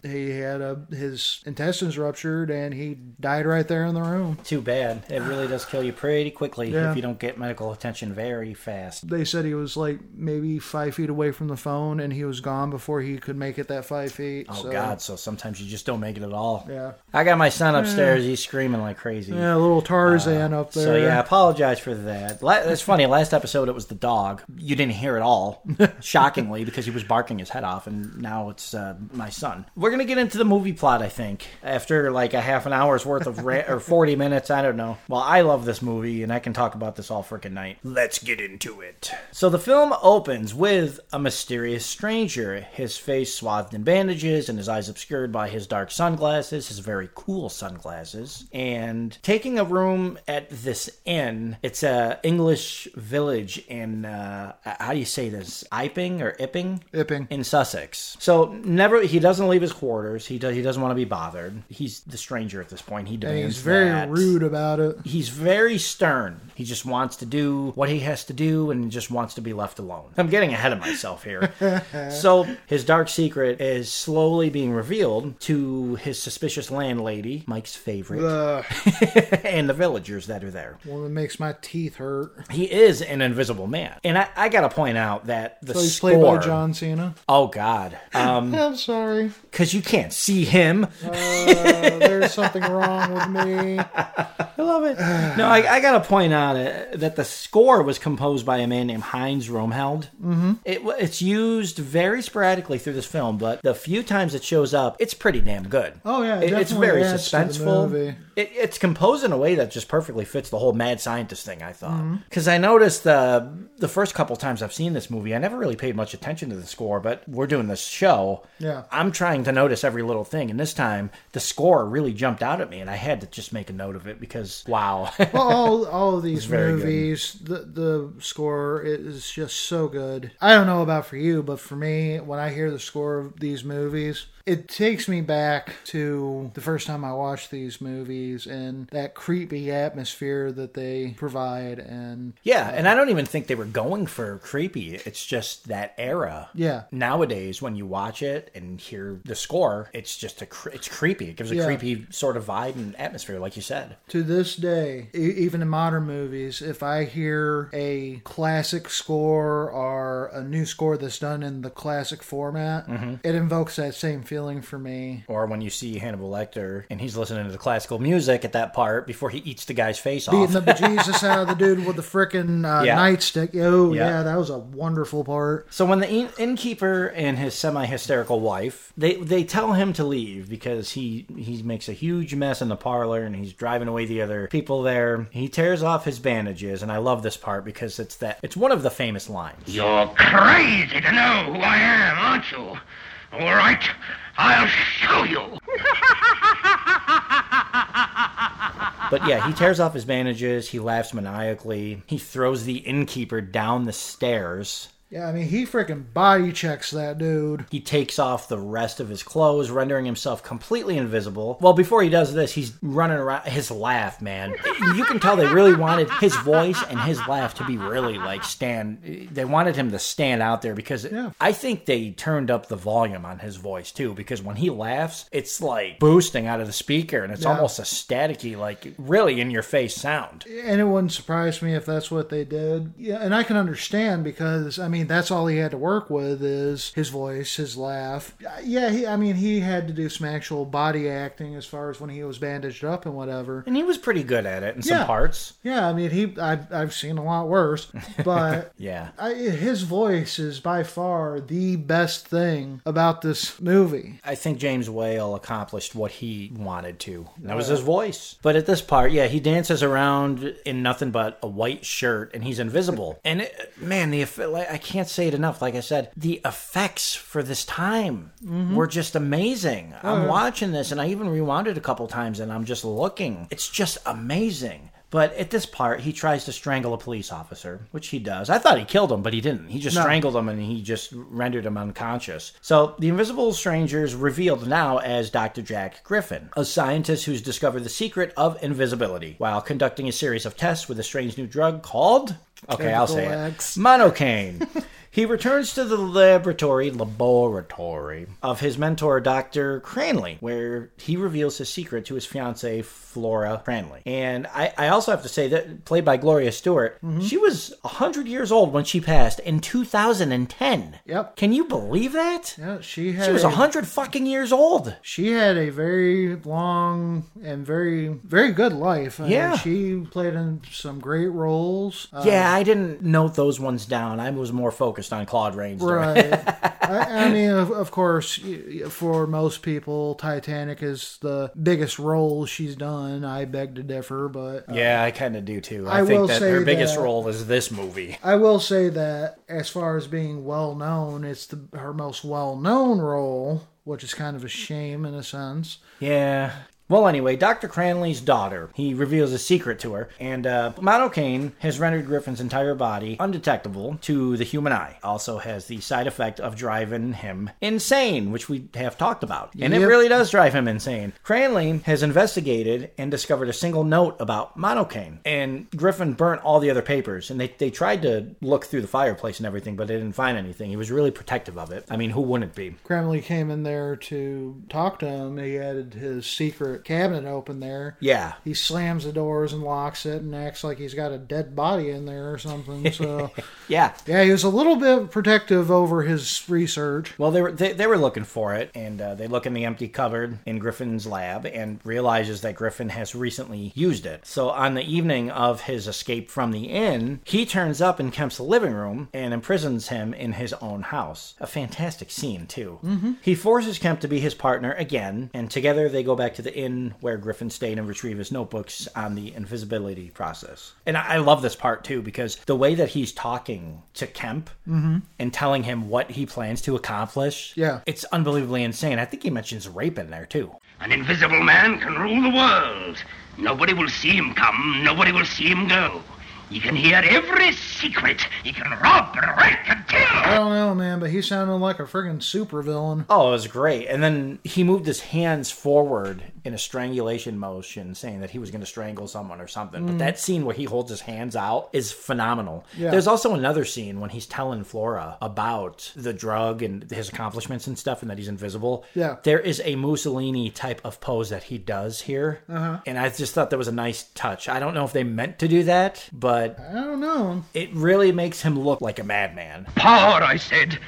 had his intestines ruptured and he died right there in the room. Too bad. It really does kill you pretty quickly Yeah. if you don't get medical attention very fast. They said he was like maybe 5 feet away from the phone and he was gone before he could make it that 5 feet. Oh, God. So sometimes you just don't make it at all. Yeah. I got my son upstairs. He's screaming like crazy. Yeah, little Tarzan up there. So, yeah, I apologize for that. It's funny. Last episode, it was the dog. You didn't hear it all, shockingly, because he was barking his head off, and now it's my son. We're going to get into the movie plot, I think, after like a half an hour's worth of or 40 minutes. I don't know. Well, I love this movie, and I can talk about this all freaking night. Let's get into it. So the film opens with a mysterious stranger, his face swathed in bandages and his eyes obscured by his dark sunglasses, his very cool sunglasses, and taking a room at this inn. It's a English village in, how do you say this? Iping or Ipping? Ipping. In Sussex. So he doesn't leave his quarters. He doesn't want to be bothered. He's the stranger at this point. He And demands he's very that. rude about it. He's very stern. He just wants to do what he has to do and just wants to be left alone. I'm getting ahead of myself here. So his dark secret is slowly being revealed to his suspicious landlady, Mike's favorite, and the villagers that are there. One that makes my teeth hurt. He is an invisible man. And I got to point out that the So he's score... played by John Cena. Oh, God. I'm sorry. Because you can't see him. There's something wrong with me. I love it. No, I got to point out that the score was composed by a man named Heinz Rohmheld. Mm-hmm. It's used very sporadically through this film, but the few times it shows up, it's pretty damn good. Oh, yeah. It It's definitely very adds to the suspenseful. movie. It's composed in a way that just perfectly fits the whole mad scientist thing, I thought. Because I noticed the first couple times I've seen this movie, I never really paid much attention to the score, but we're doing this show. Yeah. I'm trying to notice every little thing, and this time the score really jumped out at me, and I had to just make a note of it because, wow. Well, all of these very good. movies, the score is just so good. I don't know about for you, but for me, when I hear the score of these movies, it takes me back to the first time I watched these movies and that creepy atmosphere that they provide. And Yeah, and I don't even think they were going for creepy. It's just that era. yeah, Nowadays, when you watch it and hear the score, it's just it's creepy. It gives a Yeah. creepy sort of vibe and atmosphere, like you said. to this day, even in modern movies, if I hear a classic score or a new score that's done in the classic format, it invokes that same feeling for me. Or when you see Hannibal Lecter and he's listening to the classical music at that part before he eats the guy's face Beating off. the bejesus out of the dude with the frickin' Yeah. nightstick. Oh, Yeah. yeah, that was a wonderful part. So when the innkeeper and his semi-hysterical wife, they tell him to leave because he makes a huge mess in the parlor and he's driving away the other people there. He tears off his bandages, and I love this part because it's one of the famous lines. You're crazy to know who I am, aren't you? All right, I'll show you. But yeah, he tears off his bandages, he laughs maniacally, he throws the innkeeper down the stairs. Yeah, I mean, he freaking body checks that dude. He takes off the rest of his clothes, rendering himself completely invisible. Well, before he does this, he's running around. His laugh, man. You can tell they really wanted his voice and his laugh to be really like they wanted him to stand out there because Yeah. I think they turned up the volume on his voice too, because when he laughs, it's like boosting out of the speaker and it's Yeah. almost a staticky, like really in your face sound. And it wouldn't surprise me if that's what they did. Yeah, and I can understand because, I mean, that's all he had to work with is his voice, his laugh. Yeah, he had to do some actual body acting as far as when he was bandaged up and whatever. And he was pretty good at it in some Yeah. parts. Yeah, I mean, I've seen a lot worse, but Yeah. his voice is by far the best thing about this movie. I think James Whale accomplished what he wanted to. And that was his voice. But at this part, yeah, he dances around in nothing but a white shirt and he's invisible. And man, I can't say it enough. Like I said, the effects for this time were just amazing. I'm watching this and I even rewound it a couple times and I'm just looking. It's just amazing. But at this part, he tries to strangle a police officer, which he does. I thought he killed him, but he didn't. He just strangled him and he just rendered him unconscious. So the invisible stranger is revealed now as Dr. Jack Griffin, a scientist who's discovered the secret of invisibility while conducting a series of tests with a strange new drug called... Okay, I'll say it. Monocaine. He returns to the laboratory of his mentor, Dr. Cranley, where he reveals his secret to his fiancée, Flora Cranley. And I also have to say that, played by Gloria Stewart, she was 100 years old when she passed in 2010. Yep. Can you believe that? Yeah, she was 100 fucking years old. She had a very long and very, very good life. Yeah. She played in some great roles. Yeah, I didn't note those ones down. I was more focused on Claude Rains. Right. I mean, of course, for most people, Titanic is the biggest role she's done. I beg to differ, but... yeah, I kind of do too. I think that her biggest role is this movie. I will say that as far as being well-known, it's her most well-known role, which is kind of a shame in a sense. Yeah. Well, anyway, Dr. Cranley's daughter, he reveals a secret to her, and Monocaine has rendered Griffin's entire body undetectable to the human eye. Also has the side effect of driving him insane, which we have talked about. And it really does drive him insane. Cranley has investigated and discovered a single note about Monocaine, and Griffin burnt all the other papers, and they tried to look through the fireplace and everything, but they didn't find anything. He was really protective of it. I mean, who wouldn't be? Cranley came in there to talk to him. He had his secret cabinet open there. Yeah. He slams the doors and locks it and acts like he's got a dead body in there or something. So yeah, he was a little bit protective over his research. Well, they were looking for it, and they look in the empty cupboard in Griffin's lab and realizes that Griffin has recently used it. So on the evening of his escape from the inn, he turns up in Kemp's living room and imprisons him in his own house. A fantastic scene, too. Mm-hmm. He forces Kemp to be his partner again, and together they go back to the inn where Griffin stayed and retrieve his notebooks on the invisibility process. And I love this part, too, because the way that he's talking to Kemp and telling him what he plans to accomplish, it's unbelievably insane. I think he mentions rape in there, too. An invisible man can rule the world. Nobody will see him come, nobody will see him go. He can hear every secret. He can rob and wreck and kill. I don't know, man, but he sounded like a friggin' supervillain. Oh, it was great. And then he moved his hands forward in a strangulation motion, saying that he was going to strangle someone or something. But that scene where he holds his hands out is phenomenal. Yeah. There's also another scene when he's telling Flora about the drug and his accomplishments and stuff and that he's invisible. Yeah. There is a Mussolini type of pose that he does here. And I just thought that was a nice touch. I don't know if they meant to do that, but I don't know. It really makes him look like a madman. Power, I said.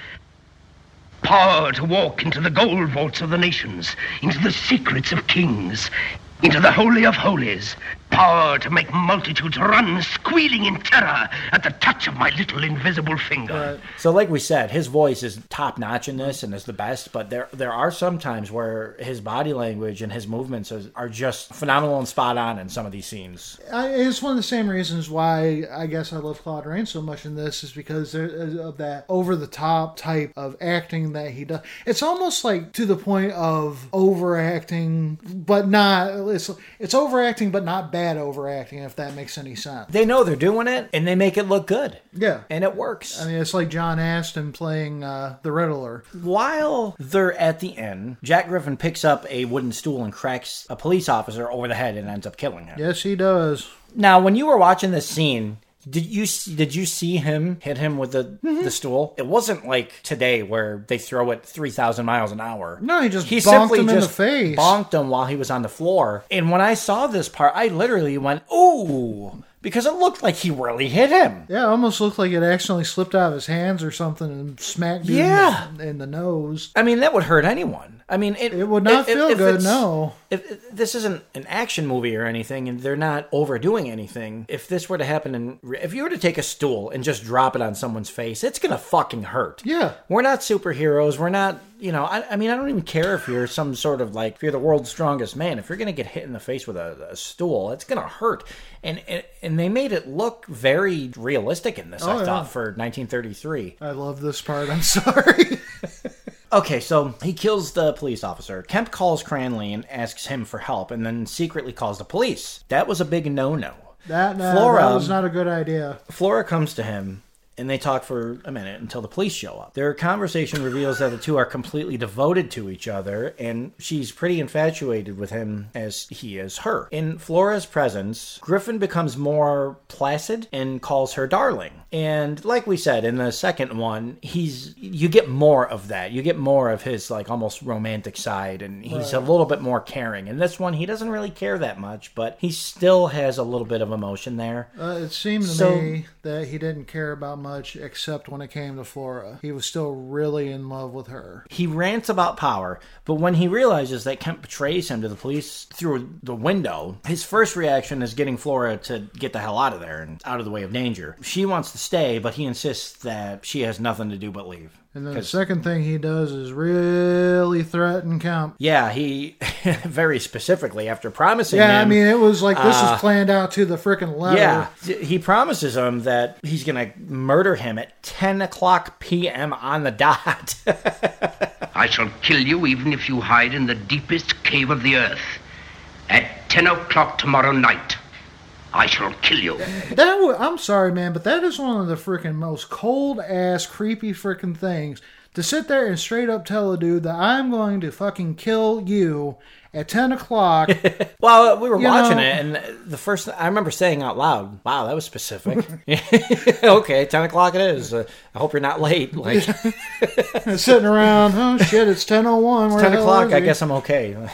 Power to walk into the gold vaults of the nations, into the secrets of kings, into the Holy of Holies. Power to make multitudes run squealing in terror at the touch of my little invisible finger. So like we said, his voice is top-notch in this and is the best, but there are some times where his body language and his movements are just phenomenal and spot on in some of these scenes. It's one of the same reasons why I guess I love Claude Rains so much in this, is because of that over-the-top type of acting that he does. It's almost like to the point of overacting, but not... It's overacting, but not bad overacting, if that makes any sense. They know they're doing it, and they make it look good. Yeah. And it works. I mean, it's like John Astin playing the Riddler. While they're at the inn, Jack Griffin picks up a wooden stool and cracks a police officer over the head and ends up killing him. Yes, he does. Now, when you were watching this scene... Did you see him hit him with the stool? It wasn't like today where they throw it 3,000 miles an hour. No, he bonked him in the face. Bonked him while he was on the floor. And when I saw this part, I literally went, ooh, because it looked like he really hit him. Yeah, it almost looked like it accidentally slipped out of his hands or something and smacked him in the nose. I mean, that would hurt anyone. I mean, it would not feel good, no. If this isn't an action movie or anything, and they're not overdoing anything, if this were to happen, if you were to take a stool and just drop it on someone's face, it's going to fucking hurt. Yeah. We're not superheroes. We're not, I mean, I don't even care if you're some sort of if you're the world's strongest man. If you're going to get hit in the face with a stool, it's going to hurt. And they made it look very realistic in this, I thought, for 1933. I love this part. I'm sorry. Okay, so he kills the police officer. Kemp calls Cranley and asks him for help, and then secretly calls the police. That was a big no-no. That Flora was not a good idea. Flora comes to him, and they talk for a minute until the police show up. Their conversation reveals that the two are completely devoted to each other, and she's pretty infatuated with him as he is her. In Flora's presence, Griffin becomes more placid and calls her darling. And like we said, in the second one, you get more of that. You get more of his like almost romantic side, and he's a little bit more caring. In this one, he doesn't really care that much, but he still has a little bit of emotion there. It seemed to me that he didn't care about much except when it came to Flora. He was still really in love with her. He rants about power, but when he realizes that Kemp betrays him to the police through the window, his first reaction is getting Flora to get the hell out of there and out of the way of danger. She wants to stay, but he insists that she has nothing to do but leave. And then the second thing he does is really threaten Kemp. Yeah, he very specifically, after promising Yeah, him... I mean, it was like this was planned out to the frickin' letter. Yeah, he promises him that he's going to murder him at 10 o'clock p.m. on the dot. I shall kill you even if you hide in the deepest cave of the earth. At 10 o'clock tomorrow night, I shall kill you. I'm sorry, man, but that is one of the freaking most cold-ass, creepy freaking things. To sit there and straight up tell a dude that I'm going to fucking kill you at 10 o'clock. Well, we were watching it, and the first I remember saying out loud, wow, that was specific. Okay, 10 o'clock it is. I hope you're not late. Like sitting around, oh shit, it's 10:01. It's 10 o'clock, I guess I'm okay.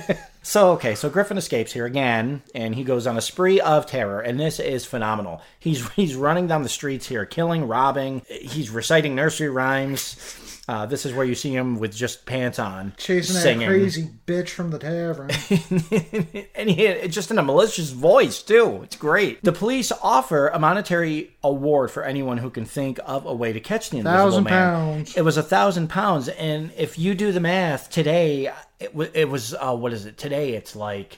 So Griffin escapes here again, and he goes on a spree of terror, and this is phenomenal. He's running down the streets here, killing, robbing. He's reciting nursery rhymes. This is where you see him with just pants on, chasing singing. that crazy bitch from the tavern. And he just in a malicious voice, too. It's great. The police offer a monetary award for anyone who can think of a way to catch the Invisible Man. £1,000. It was £1,000, and if you do the math today... It was what is it today? It's like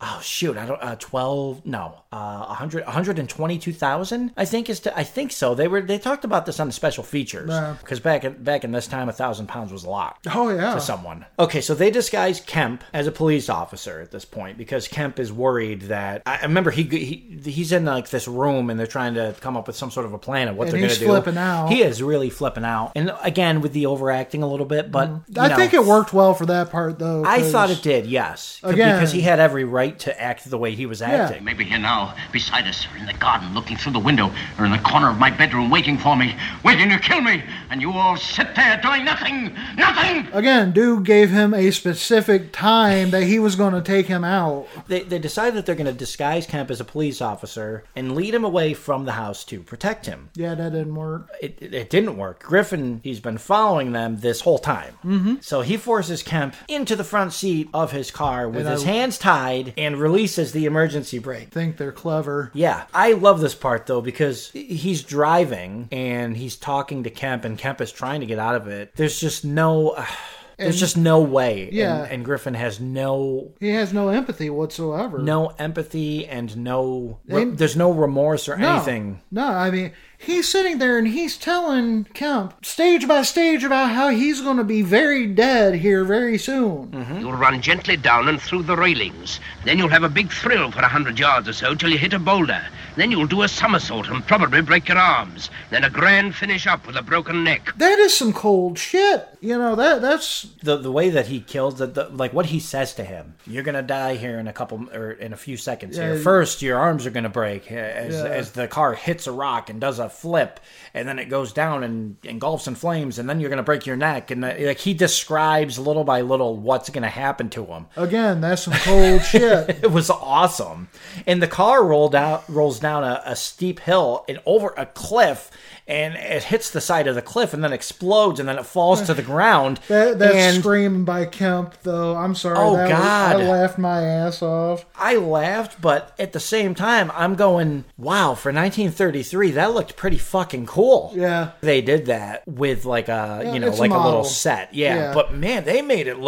122,000. I think I think so. They talked about this on the special features because back in this time £1,000 was a lot. Oh yeah, to someone. Okay, so they disguise Kemp as a police officer at this point because Kemp is worried that I remember he's in like this room and they're trying to come up with some sort of a plan of what they're going to do. He's flipping out. He is really flipping out, and again with the overacting a little bit, but I think it worked well for that part though. I thought it did, yes. Again, because he had every right to act the way he was acting. Maybe here now, beside us, or in the garden, looking through the window, or in the corner of my bedroom, waiting for me, waiting to kill me, and you all sit there doing nothing. Again, dude gave him a specific time that he was going to take him out. They decide that they're going to disguise Kemp as a police officer and lead him away from the house to protect him. Yeah, that didn't work. It didn't work. Griffin, he's been following them this whole time. Mm-hmm. So he forces Kemp into the front seat of his car with his hands tied and releases the emergency brake. Think they're clever. Yeah. I love this part, though, because he's driving and he's talking to Kemp, and Kemp is trying to get out of it. There's just no... There's just no way. Yeah. And Griffin has no... He has no empathy whatsoever. No empathy and no... There's no remorse or anything. No, I mean... He's sitting there and he's telling Kemp stage by stage about how he's going to be very dead here very soon. Mm-hmm. You'll run gently down and through the railings. Then you'll have a big thrill for 100 yards or so till you hit a boulder. Then you'll do a somersault and probably break your arms. Then a grand finish up with a broken neck. That is some cold shit. You know, that's... The way that he kills, like what he says to him. You're going to die here in a few seconds here. First, your arms are going to break as the car hits a rock and does a flip, and then it goes down and engulfs in flames, and then you're going to break your neck. And like he describes little by little what's going to happen to him. Again, that's some cold shit. It was awesome. And the car rolls down a steep hill and over a cliff, and it hits the side of the cliff and then explodes, and then it falls to the ground. That scream by Kemp, though, I'm sorry. Oh, God. I laughed my ass off. I laughed, but at the same time, I'm going, wow, for 1933, that looked pretty fucking cool. Yeah. They did that with like a little set. Yeah. But man, they made it look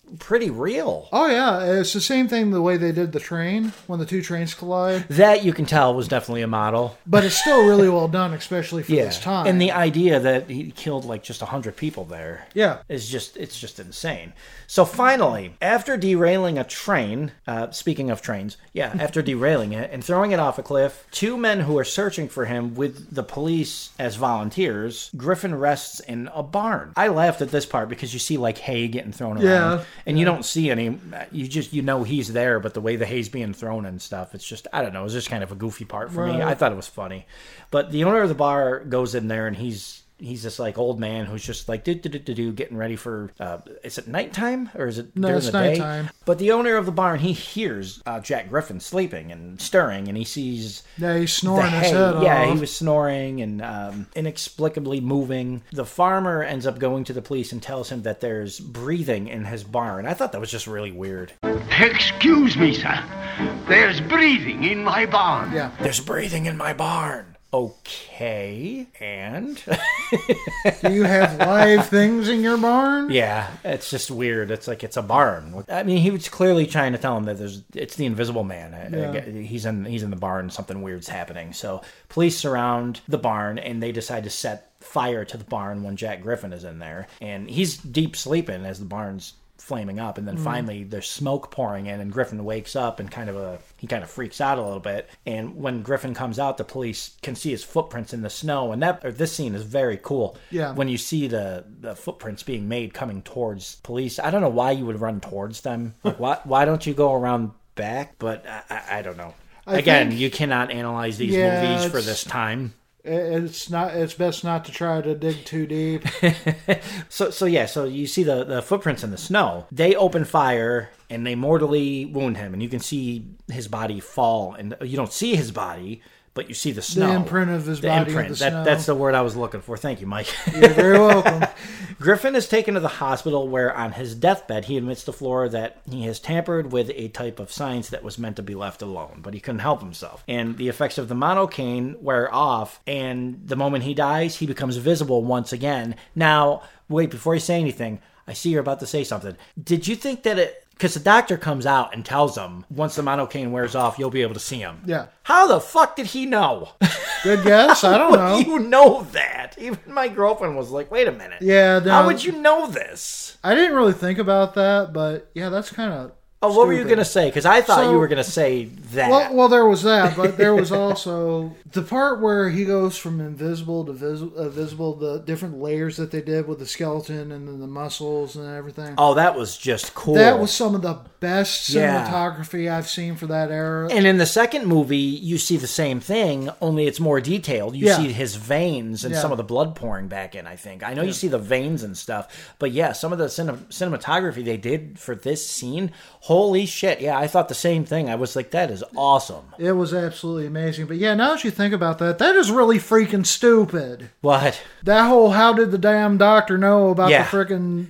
pretty real. Oh, yeah. It's the same thing the way they did the train when the two trains collide. That you can tell was definitely a model. But it's still really well done, especially for this time. And the idea that he killed like just 100 people there Yeah. is it's just insane. So finally, after derailing a train, speaking of trains, after derailing it and throwing it off a cliff, two men who are searching for him with the police as volunteers, Griffin rests in a barn. I laughed at this part because you see like hay getting thrown around, and you don't see any. You know he's there, but the way the hay's being thrown and stuff, it's just, I don't know, it's just kind of a goofy part for me. I thought it was funny, but the owner of the bar goes in there and he's this like old man who's just like getting ready for is it nighttime or is it during the day? Nighttime. But the owner of the barn, he hears Jack Griffin sleeping and stirring, and he sees he's snoring the his hay. head off. Yeah, he was snoring and inexplicably moving. The farmer ends up going to the police and tells him that there's breathing in his barn. I thought that was just really weird. Excuse me, sir. There's breathing in my barn. Yeah. There's breathing in my barn. Okay, and? Do you have live things in your barn? Yeah, it's just weird. It's like it's a barn. I mean, he was clearly trying to tell him that it's the Invisible Man. Yeah. He's in the barn. Something weird's happening. So police surround the barn and they decide to set fire to the barn when Jack Griffin is in there, and he's deep sleeping as the barn's flaming up, and then finally there's smoke pouring in, and Griffin wakes up and he kind of freaks out a little bit. And when Griffin comes out, the police can see his footprints in the snow, and this scene is very cool. Yeah. When you see the footprints being made coming towards police, I don't know why you would run towards them. Like, why don't you go around back? But I don't know. Again, you cannot analyze these movies for this time. It's best not to try to dig too deep. So you see the footprints in the snow. They open fire and they mortally wound him, and you can see his body fall, and you don't see his body, but you see the snow. The imprint of his body in the snow. That's the word I was looking for. Thank you, Mike. You're very welcome. Griffin is taken to the hospital where on his deathbed he admits to Flora that he has tampered with a type of science that was meant to be left alone, but he couldn't help himself. And the effects of the monocaine wear off, and the moment he dies, he becomes visible once again. Now, wait, before you say anything, I see you're about to say something. Did you think that because the doctor comes out and tells him, once the monocaine wears off, you'll be able to see him. Yeah. How the fuck did he know? Good guess. I don't know. You know that. Even my girlfriend was like, wait a minute. Yeah. No, how would you know this? I didn't really think about that, but yeah, that's kind of Oh, what were you going to say? Because I thought you were going to say that. Well, there was that, but there was also the part where he goes from invisible to visible, the different layers that they did with the skeleton and then the muscles and everything. Oh, that was just cool. That was some of the best cinematography I've seen for that era. And in the second movie, you see the same thing, only it's more detailed. You see his veins and some of the blood pouring back in, I think. I know you see the veins and stuff, but yeah, some of the cinematography they did for this scene, holy shit. Yeah, I thought the same thing. I was like, that is awesome. It was absolutely amazing. But yeah, now that you think about that, that is really freaking stupid. What? That whole how did the damn doctor know about the freaking...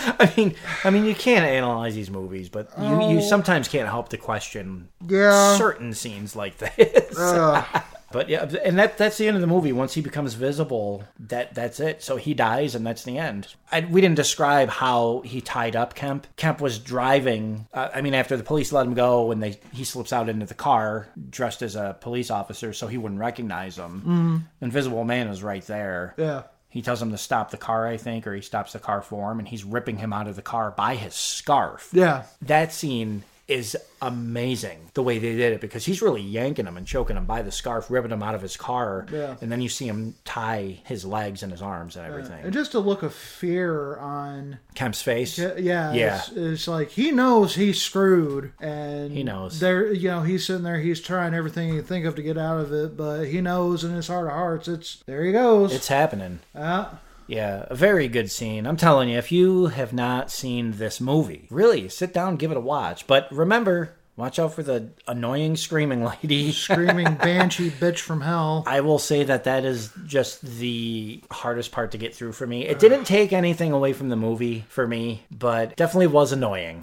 I mean, you can't analyze these movies, but you sometimes can't help to question certain scenes like this. But yeah, and that's the end of the movie. Once he becomes visible, that's it. So he dies, and that's the end. We didn't describe how he tied up Kemp. Kemp was driving. After the police let him go, and he slips out into the car dressed as a police officer, so he wouldn't recognize him. Mm-hmm. Invisible Man is right there. Yeah. He tells him to stop the car, I think, or he stops the car for him, and he's ripping him out of the car by his scarf. Yeah. That scene is amazing, the way they did it, because he's really yanking him and choking him by the scarf, ripping him out of his car, and then you see him tie his legs and his arms and everything. And just a look of fear on Kemp's face. It's like he knows he's screwed, and he knows. He's sitting there, he's trying everything he can think of to get out of it, but he knows in his heart of hearts, there he goes. It's happening. Yeah, a very good scene. I'm telling you, if you have not seen this movie, really, sit down, give it a watch. But remember, watch out for the annoying screaming lady. Screaming banshee bitch from hell. I will say that is just the hardest part to get through for me. It didn't take anything away from the movie for me, but definitely was annoying.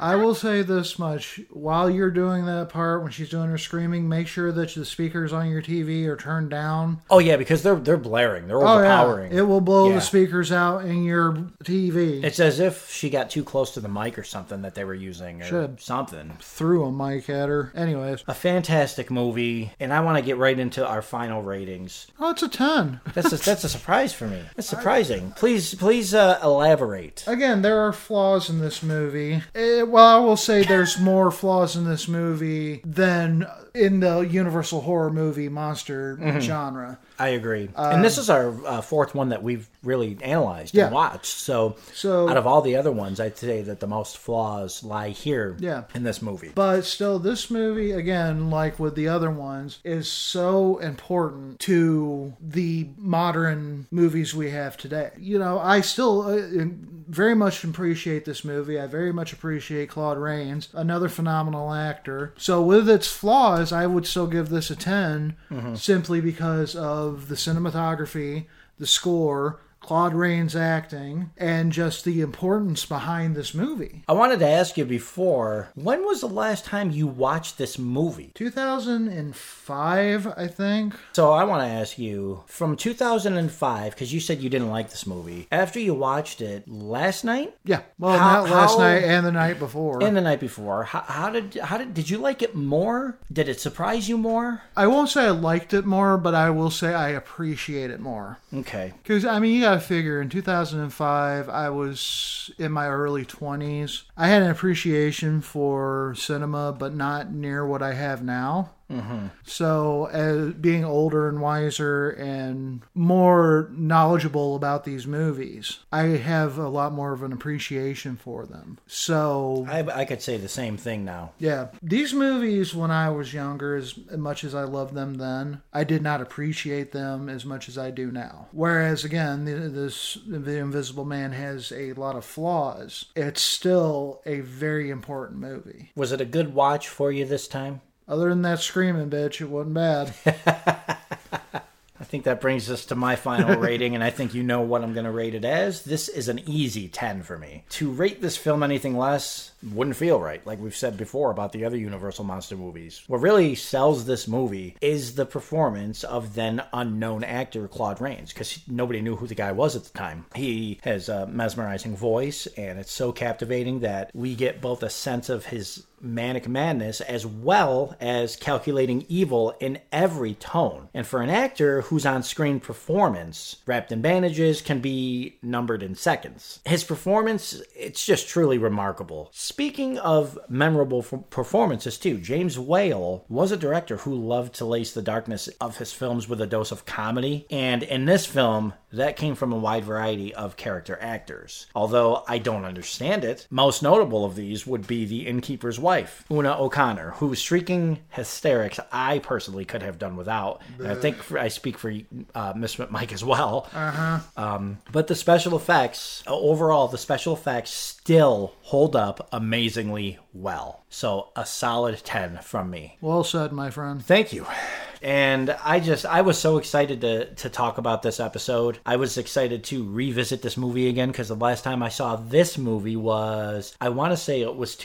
I will say this much. While you're doing that part, when she's doing her screaming, make sure that the speakers on your TV are turned down. Oh, yeah, because they're blaring. They're overpowering. It will blow the speakers out in your TV. It's as if she got too close to the mic or something that they were using or something. Threw a mic at her. Anyways. A fantastic movie, and I want to get right into our final ratings. Oh, it's a 10. That's a surprise for me. That's surprising. Please elaborate. Again, there are flaws in this movie. I will say there's more flaws in this movie than in the Universal horror movie monster genre. I agree. And this is our fourth one that we've really analyzed and watched. So out of all the other ones, I'd say that the most flaws lie here in this movie. But still, this movie, again, like with the other ones, is so important to the modern movies we have today. You know, I still very much appreciate this movie. I very much appreciate Claude Rains, another phenomenal actor. So with its flaws, I would still give this a 10 simply because of the cinematography, the score, Claude Rains' acting, and just the importance behind this movie. I wanted to ask you before, when was the last time you watched this movie? 2005, I think. So I want to ask you, from 2005, because you said you didn't like this movie, after you watched it last night? Yeah, well, not last night and the night before. And the night before. How did you like it more? Did it surprise you more? I won't say I liked it more, but I will say I appreciate it more. Okay. Because, I mean, you got to figure, in 2005, I was in my early 20s. I had an appreciation for cinema, but not near what I have now. So, as being older and wiser and more knowledgeable about these movies, I have a lot more of an appreciation for them. So, I could say the same thing now. Yeah. These movies, when I was younger, as much as I loved them then, I did not appreciate them as much as I do now. Whereas, again, The Invisible Man has a lot of flaws. It's still a very important movie. Was it a good watch for you this time? Other than that screaming bitch, it wasn't bad. I think that brings us to my final rating, and I think you know what I'm going to rate it as. This is an easy 10 for me. To rate this film anything less wouldn't feel right, like we've said before about the other Universal Monster movies. What really sells this movie is the performance of then unknown actor Claude Rains, because nobody knew who the guy was at the time. He has a mesmerizing voice, and it's so captivating that we get both a sense of his manic madness as well as calculating evil in every tone. And for an actor whose on-screen performance, wrapped in bandages, can be numbered in seconds. His performance, it's just truly remarkable. Speaking of memorable performances too, James Whale was a director who loved to lace the darkness of his films with a dose of comedy, and in this film, that came from a wide variety of character actors. Although I don't understand it, most notable of these would be the innkeeper's wife, Una O'Connor, whose shrieking hysterics I personally could have done without. And I think I speak for Miss Mike as well. But the special effects, overall, the special effects still hold up amazingly well. So a solid 10 from me. Well said, my friend. Thank you. And I was so excited to talk about this episode. I was excited to revisit this movie again because the last time I saw this movie was, I want to say it was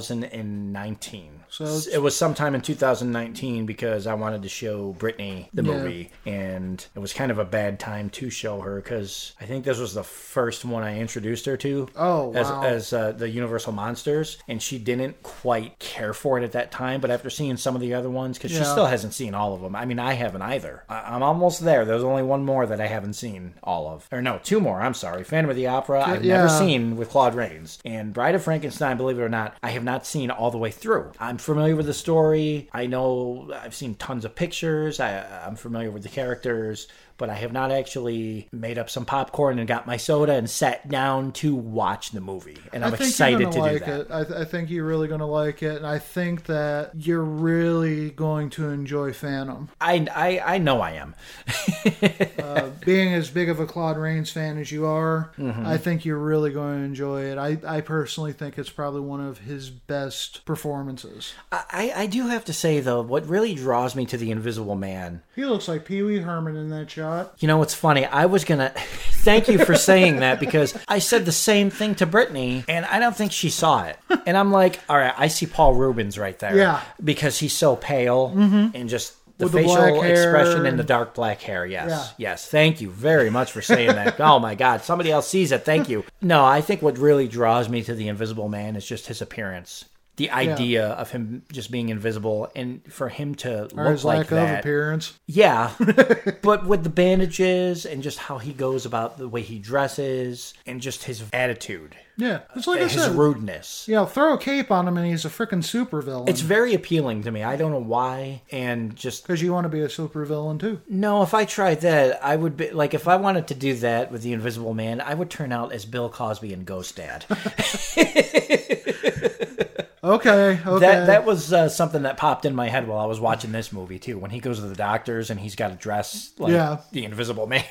2019. So it was sometime in 2019 because I wanted to show Brittany the movie, and it was kind of a bad time to show her because I think this was the first one I introduced her to as the Universal Monsters, and she didn't quite care for it at that time, but after seeing some of the other ones, because she still hasn't seen all of them. I mean, I haven't either. I'm almost there. There's only one more that I haven't seen all of. Or no, two more, I'm sorry. Phantom of the Opera, I've never seen with Claude Rains. And Bride of Frankenstein, believe it or not, I have not seen all the way through. I'm familiar with the story. I know I've seen tons of pictures. I'm familiar with the characters, but I have not actually made up some popcorn and got my soda and sat down to watch the movie. And I'm excited to do that. I think you're really going to like it, and I think that you're really going to enjoy Phantom. I know I am. Being as big of a Claude Rains fan as you are, I think you're really going to enjoy it. I personally think it's probably one of his best performances. I do have to say, though, what really draws me to The Invisible Man... He looks like Pee Wee Herman in that shot. You know, it's funny. I was going to... Thank you for saying that, because I said the same thing to Brittany, and I don't think she saw it. And I'm like, all right, I see Paul Rubens right there. Yeah. Because he's so pale and just the With the facial black hair. expression and the dark black hair. Yes. Yeah. Yes. Thank you very much for saying that. Oh, my God. Somebody else sees it. Thank you. No, I think what really draws me to the Invisible Man is just his appearance. The idea of him just being invisible, and for him to Or look his like lack that. of appearance. Yeah, but with the bandages and just how he goes about the way he dresses and just his attitude, Yeah, it's like I his said. rudeness. Yeah, throw a cape on him and he's a freaking supervillain. It's very appealing to me. I don't know why, and just because you want to be a supervillain too. no. If I tried that, I would be like, if I wanted to do that with the Invisible Man, I would turn out as Bill Cosby in Ghost Dad. Okay. That was something that popped in my head while I was watching this movie too. When he goes to the doctors and he's got to dress like the Invisible Man.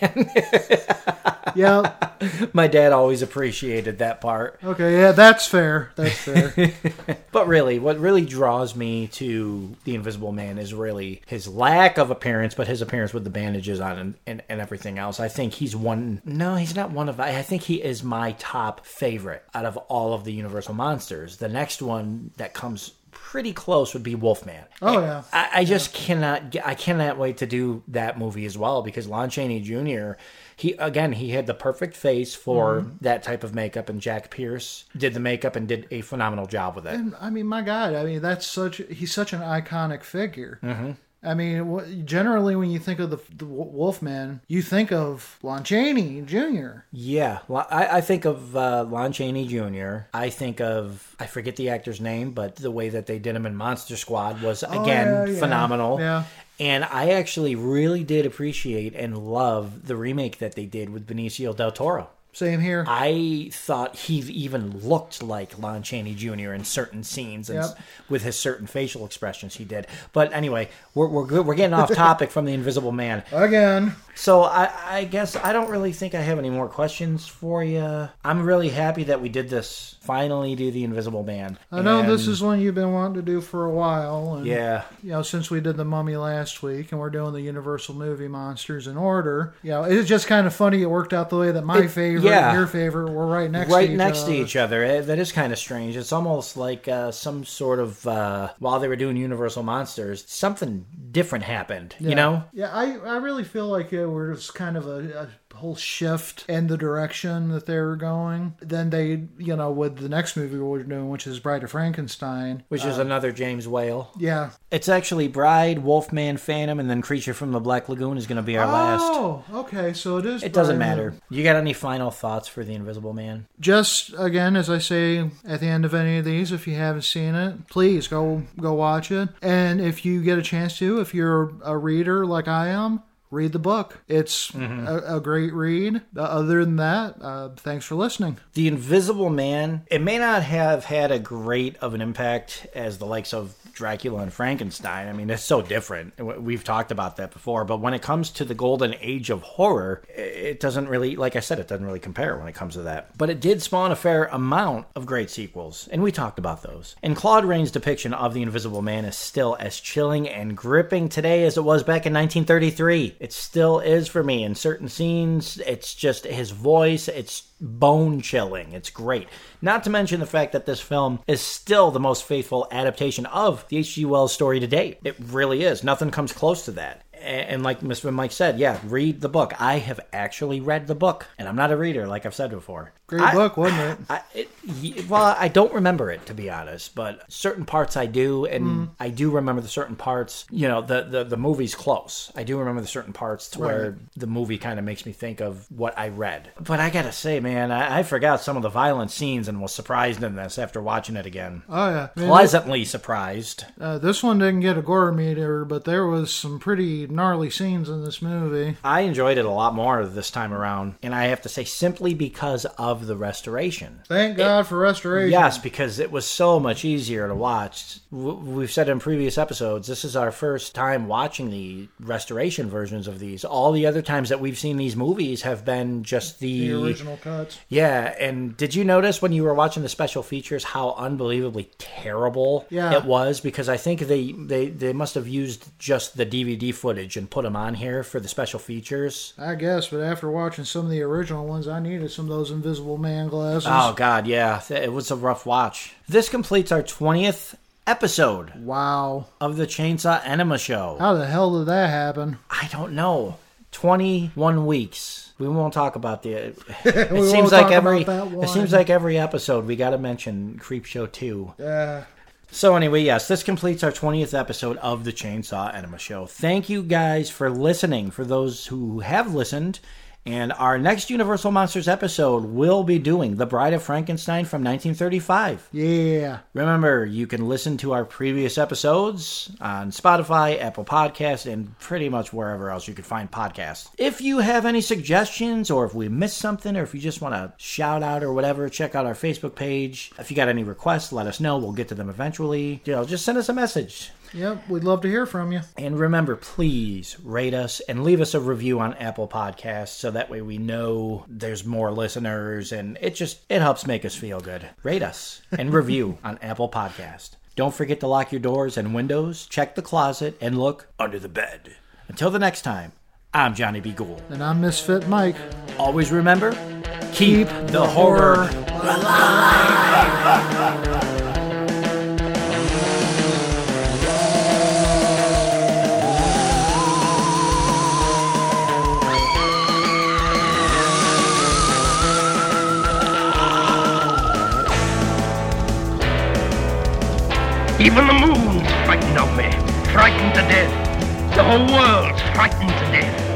Yeah. My dad always appreciated that part. Okay, yeah, that's fair. That's fair. But really, what really draws me to the Invisible Man is really his lack of appearance, but his appearance with the bandages on and everything else. I think he's one... No, he's not one of... I think he is my top favorite out of all of the Universal monsters. The next one that comes pretty close would be Wolfman. Oh, yeah. I just cannot... I cannot wait to do that movie as well, because Lon Chaney Jr., he had the perfect face for that type of makeup, and Jack Pierce did the makeup and did a phenomenal job with it. And, I mean, my God, I mean, he's such an iconic figure. Mm-hmm. I mean, generally when you think of the Wolfman, you think of Lon Chaney Jr. Yeah, I think of Lon Chaney Jr. I think of, I forget the actor's name, but the way that they did him in Monster Squad was, again, phenomenal. Yeah. And I actually really did appreciate and love the remake that they did with Benicio del Toro. Same here. I thought he even looked like Lon Chaney Jr. in certain scenes and with his certain facial expressions he did. But anyway, we're good. We're getting off topic from the Invisible Man. Again. So I guess I don't really think I have any more questions for you. I'm really happy that we did this. Finally do the Invisible Man. I know this is one you've been wanting to do for a while. And, yeah. You know, since we did the Mummy last week and we're doing the Universal movie monsters in order, you know, it's just kind of funny it worked out the way that my favorite and your favorite were right next to each other. That is kind of strange. It's almost like some sort of, while they were doing Universal Monsters, something different happened, you know? Yeah, I really feel like it was kind of a whole shift in the direction that they were going. Then they, you know, with the next movie we're doing, which is Bride of Frankenstein. Which is another James Whale. Yeah. It's actually Bride, Wolfman, Phantom, and then Creature from the Black Lagoon is going to be our last. Oh, okay, so it is. It doesn't matter. You got any final thoughts for The Invisible Man? Just, again, as I say at the end of any of these, if you haven't seen it, please go watch it. And if you get a chance to, if you're a reader like I am, read the book. It's a great read. Other than that, thanks for listening. The Invisible Man, it may not have had a great of an impact as the likes of Dracula and Frankenstein. I mean, it's so different. We've talked about that before. But when it comes to the golden age of horror, it doesn't really, like I said, it doesn't really compare when it comes to that. But it did spawn a fair amount of great sequels, and we talked about those. And Claude Rains' depiction of the Invisible Man is still as chilling and gripping today as it was back in 1933. It still is for me. In certain scenes, it's just his voice, it's bone chilling. It's great. Not to mention the fact that this film is still the most faithful adaptation of the H.G. Wells story to date. It really is. Nothing comes close to that. And like Mr. Mike said, yeah, read the book. I have actually read the book, and I'm not a reader, like I've said before. Great book, wasn't it? Well, I don't remember it, to be honest, but certain parts I do, and I do remember the certain parts. You know, the movie's close. I do remember the certain parts to where the movie kind of makes me think of what I read. But I gotta say, man, I forgot some of the violent scenes and was surprised in this after watching it again. Oh, yeah. Pleasantly surprised. This one didn't get a gore meter, but there was some pretty gnarly scenes in this movie. I enjoyed it a lot more this time around, and I have to say simply because of the restoration. Thank God. God for restoration. Yes, because it was so much easier to watch. We've said in previous episodes, this is our first time watching the restoration versions of these. All the other times that we've seen these movies have been just The original cuts. Yeah, and did you notice when you were watching the special features how unbelievably terrible it was? Because I think they must have used just the DVD footage and put them on here for the special features. I guess, but after watching some of the original ones, I needed some of those Invisible Man glasses. Oh, God, yeah. It was a rough watch. This completes our 20th episode. Wow. Of the Chainsaw Enema Show. How the hell did that happen? I don't know. 21 weeks. We won't talk about the... It seems like every episode we got to mention Creepshow 2. So anyway, yes, this completes our 20th episode of the Chainsaw Enema Show. Thank you guys for listening, for those who have listened. And our next Universal Monsters episode will be doing The Bride of Frankenstein from 1935. Yeah. Remember, you can listen to our previous episodes on Spotify, Apple Podcasts, and pretty much wherever else you can find podcasts. If you have any suggestions, or if we missed something, or if you just want to shout out or whatever, check out our Facebook page. If you got any requests, let us know. We'll get to them eventually. Just send us a message. Yep, we'd love to hear from you. And remember, please rate us and leave us a review on Apple Podcasts so that way we know there's more listeners, and it helps make us feel good. Rate us and review on Apple Podcasts. Don't forget to lock your doors and windows, check the closet, and look under the bed. Until the next time, I'm Johnny B. Gould. And I'm Misfit Mike. Always remember, keep the horror alive. Even the moon's frightened of me, frightened to death. The whole world's frightened to death.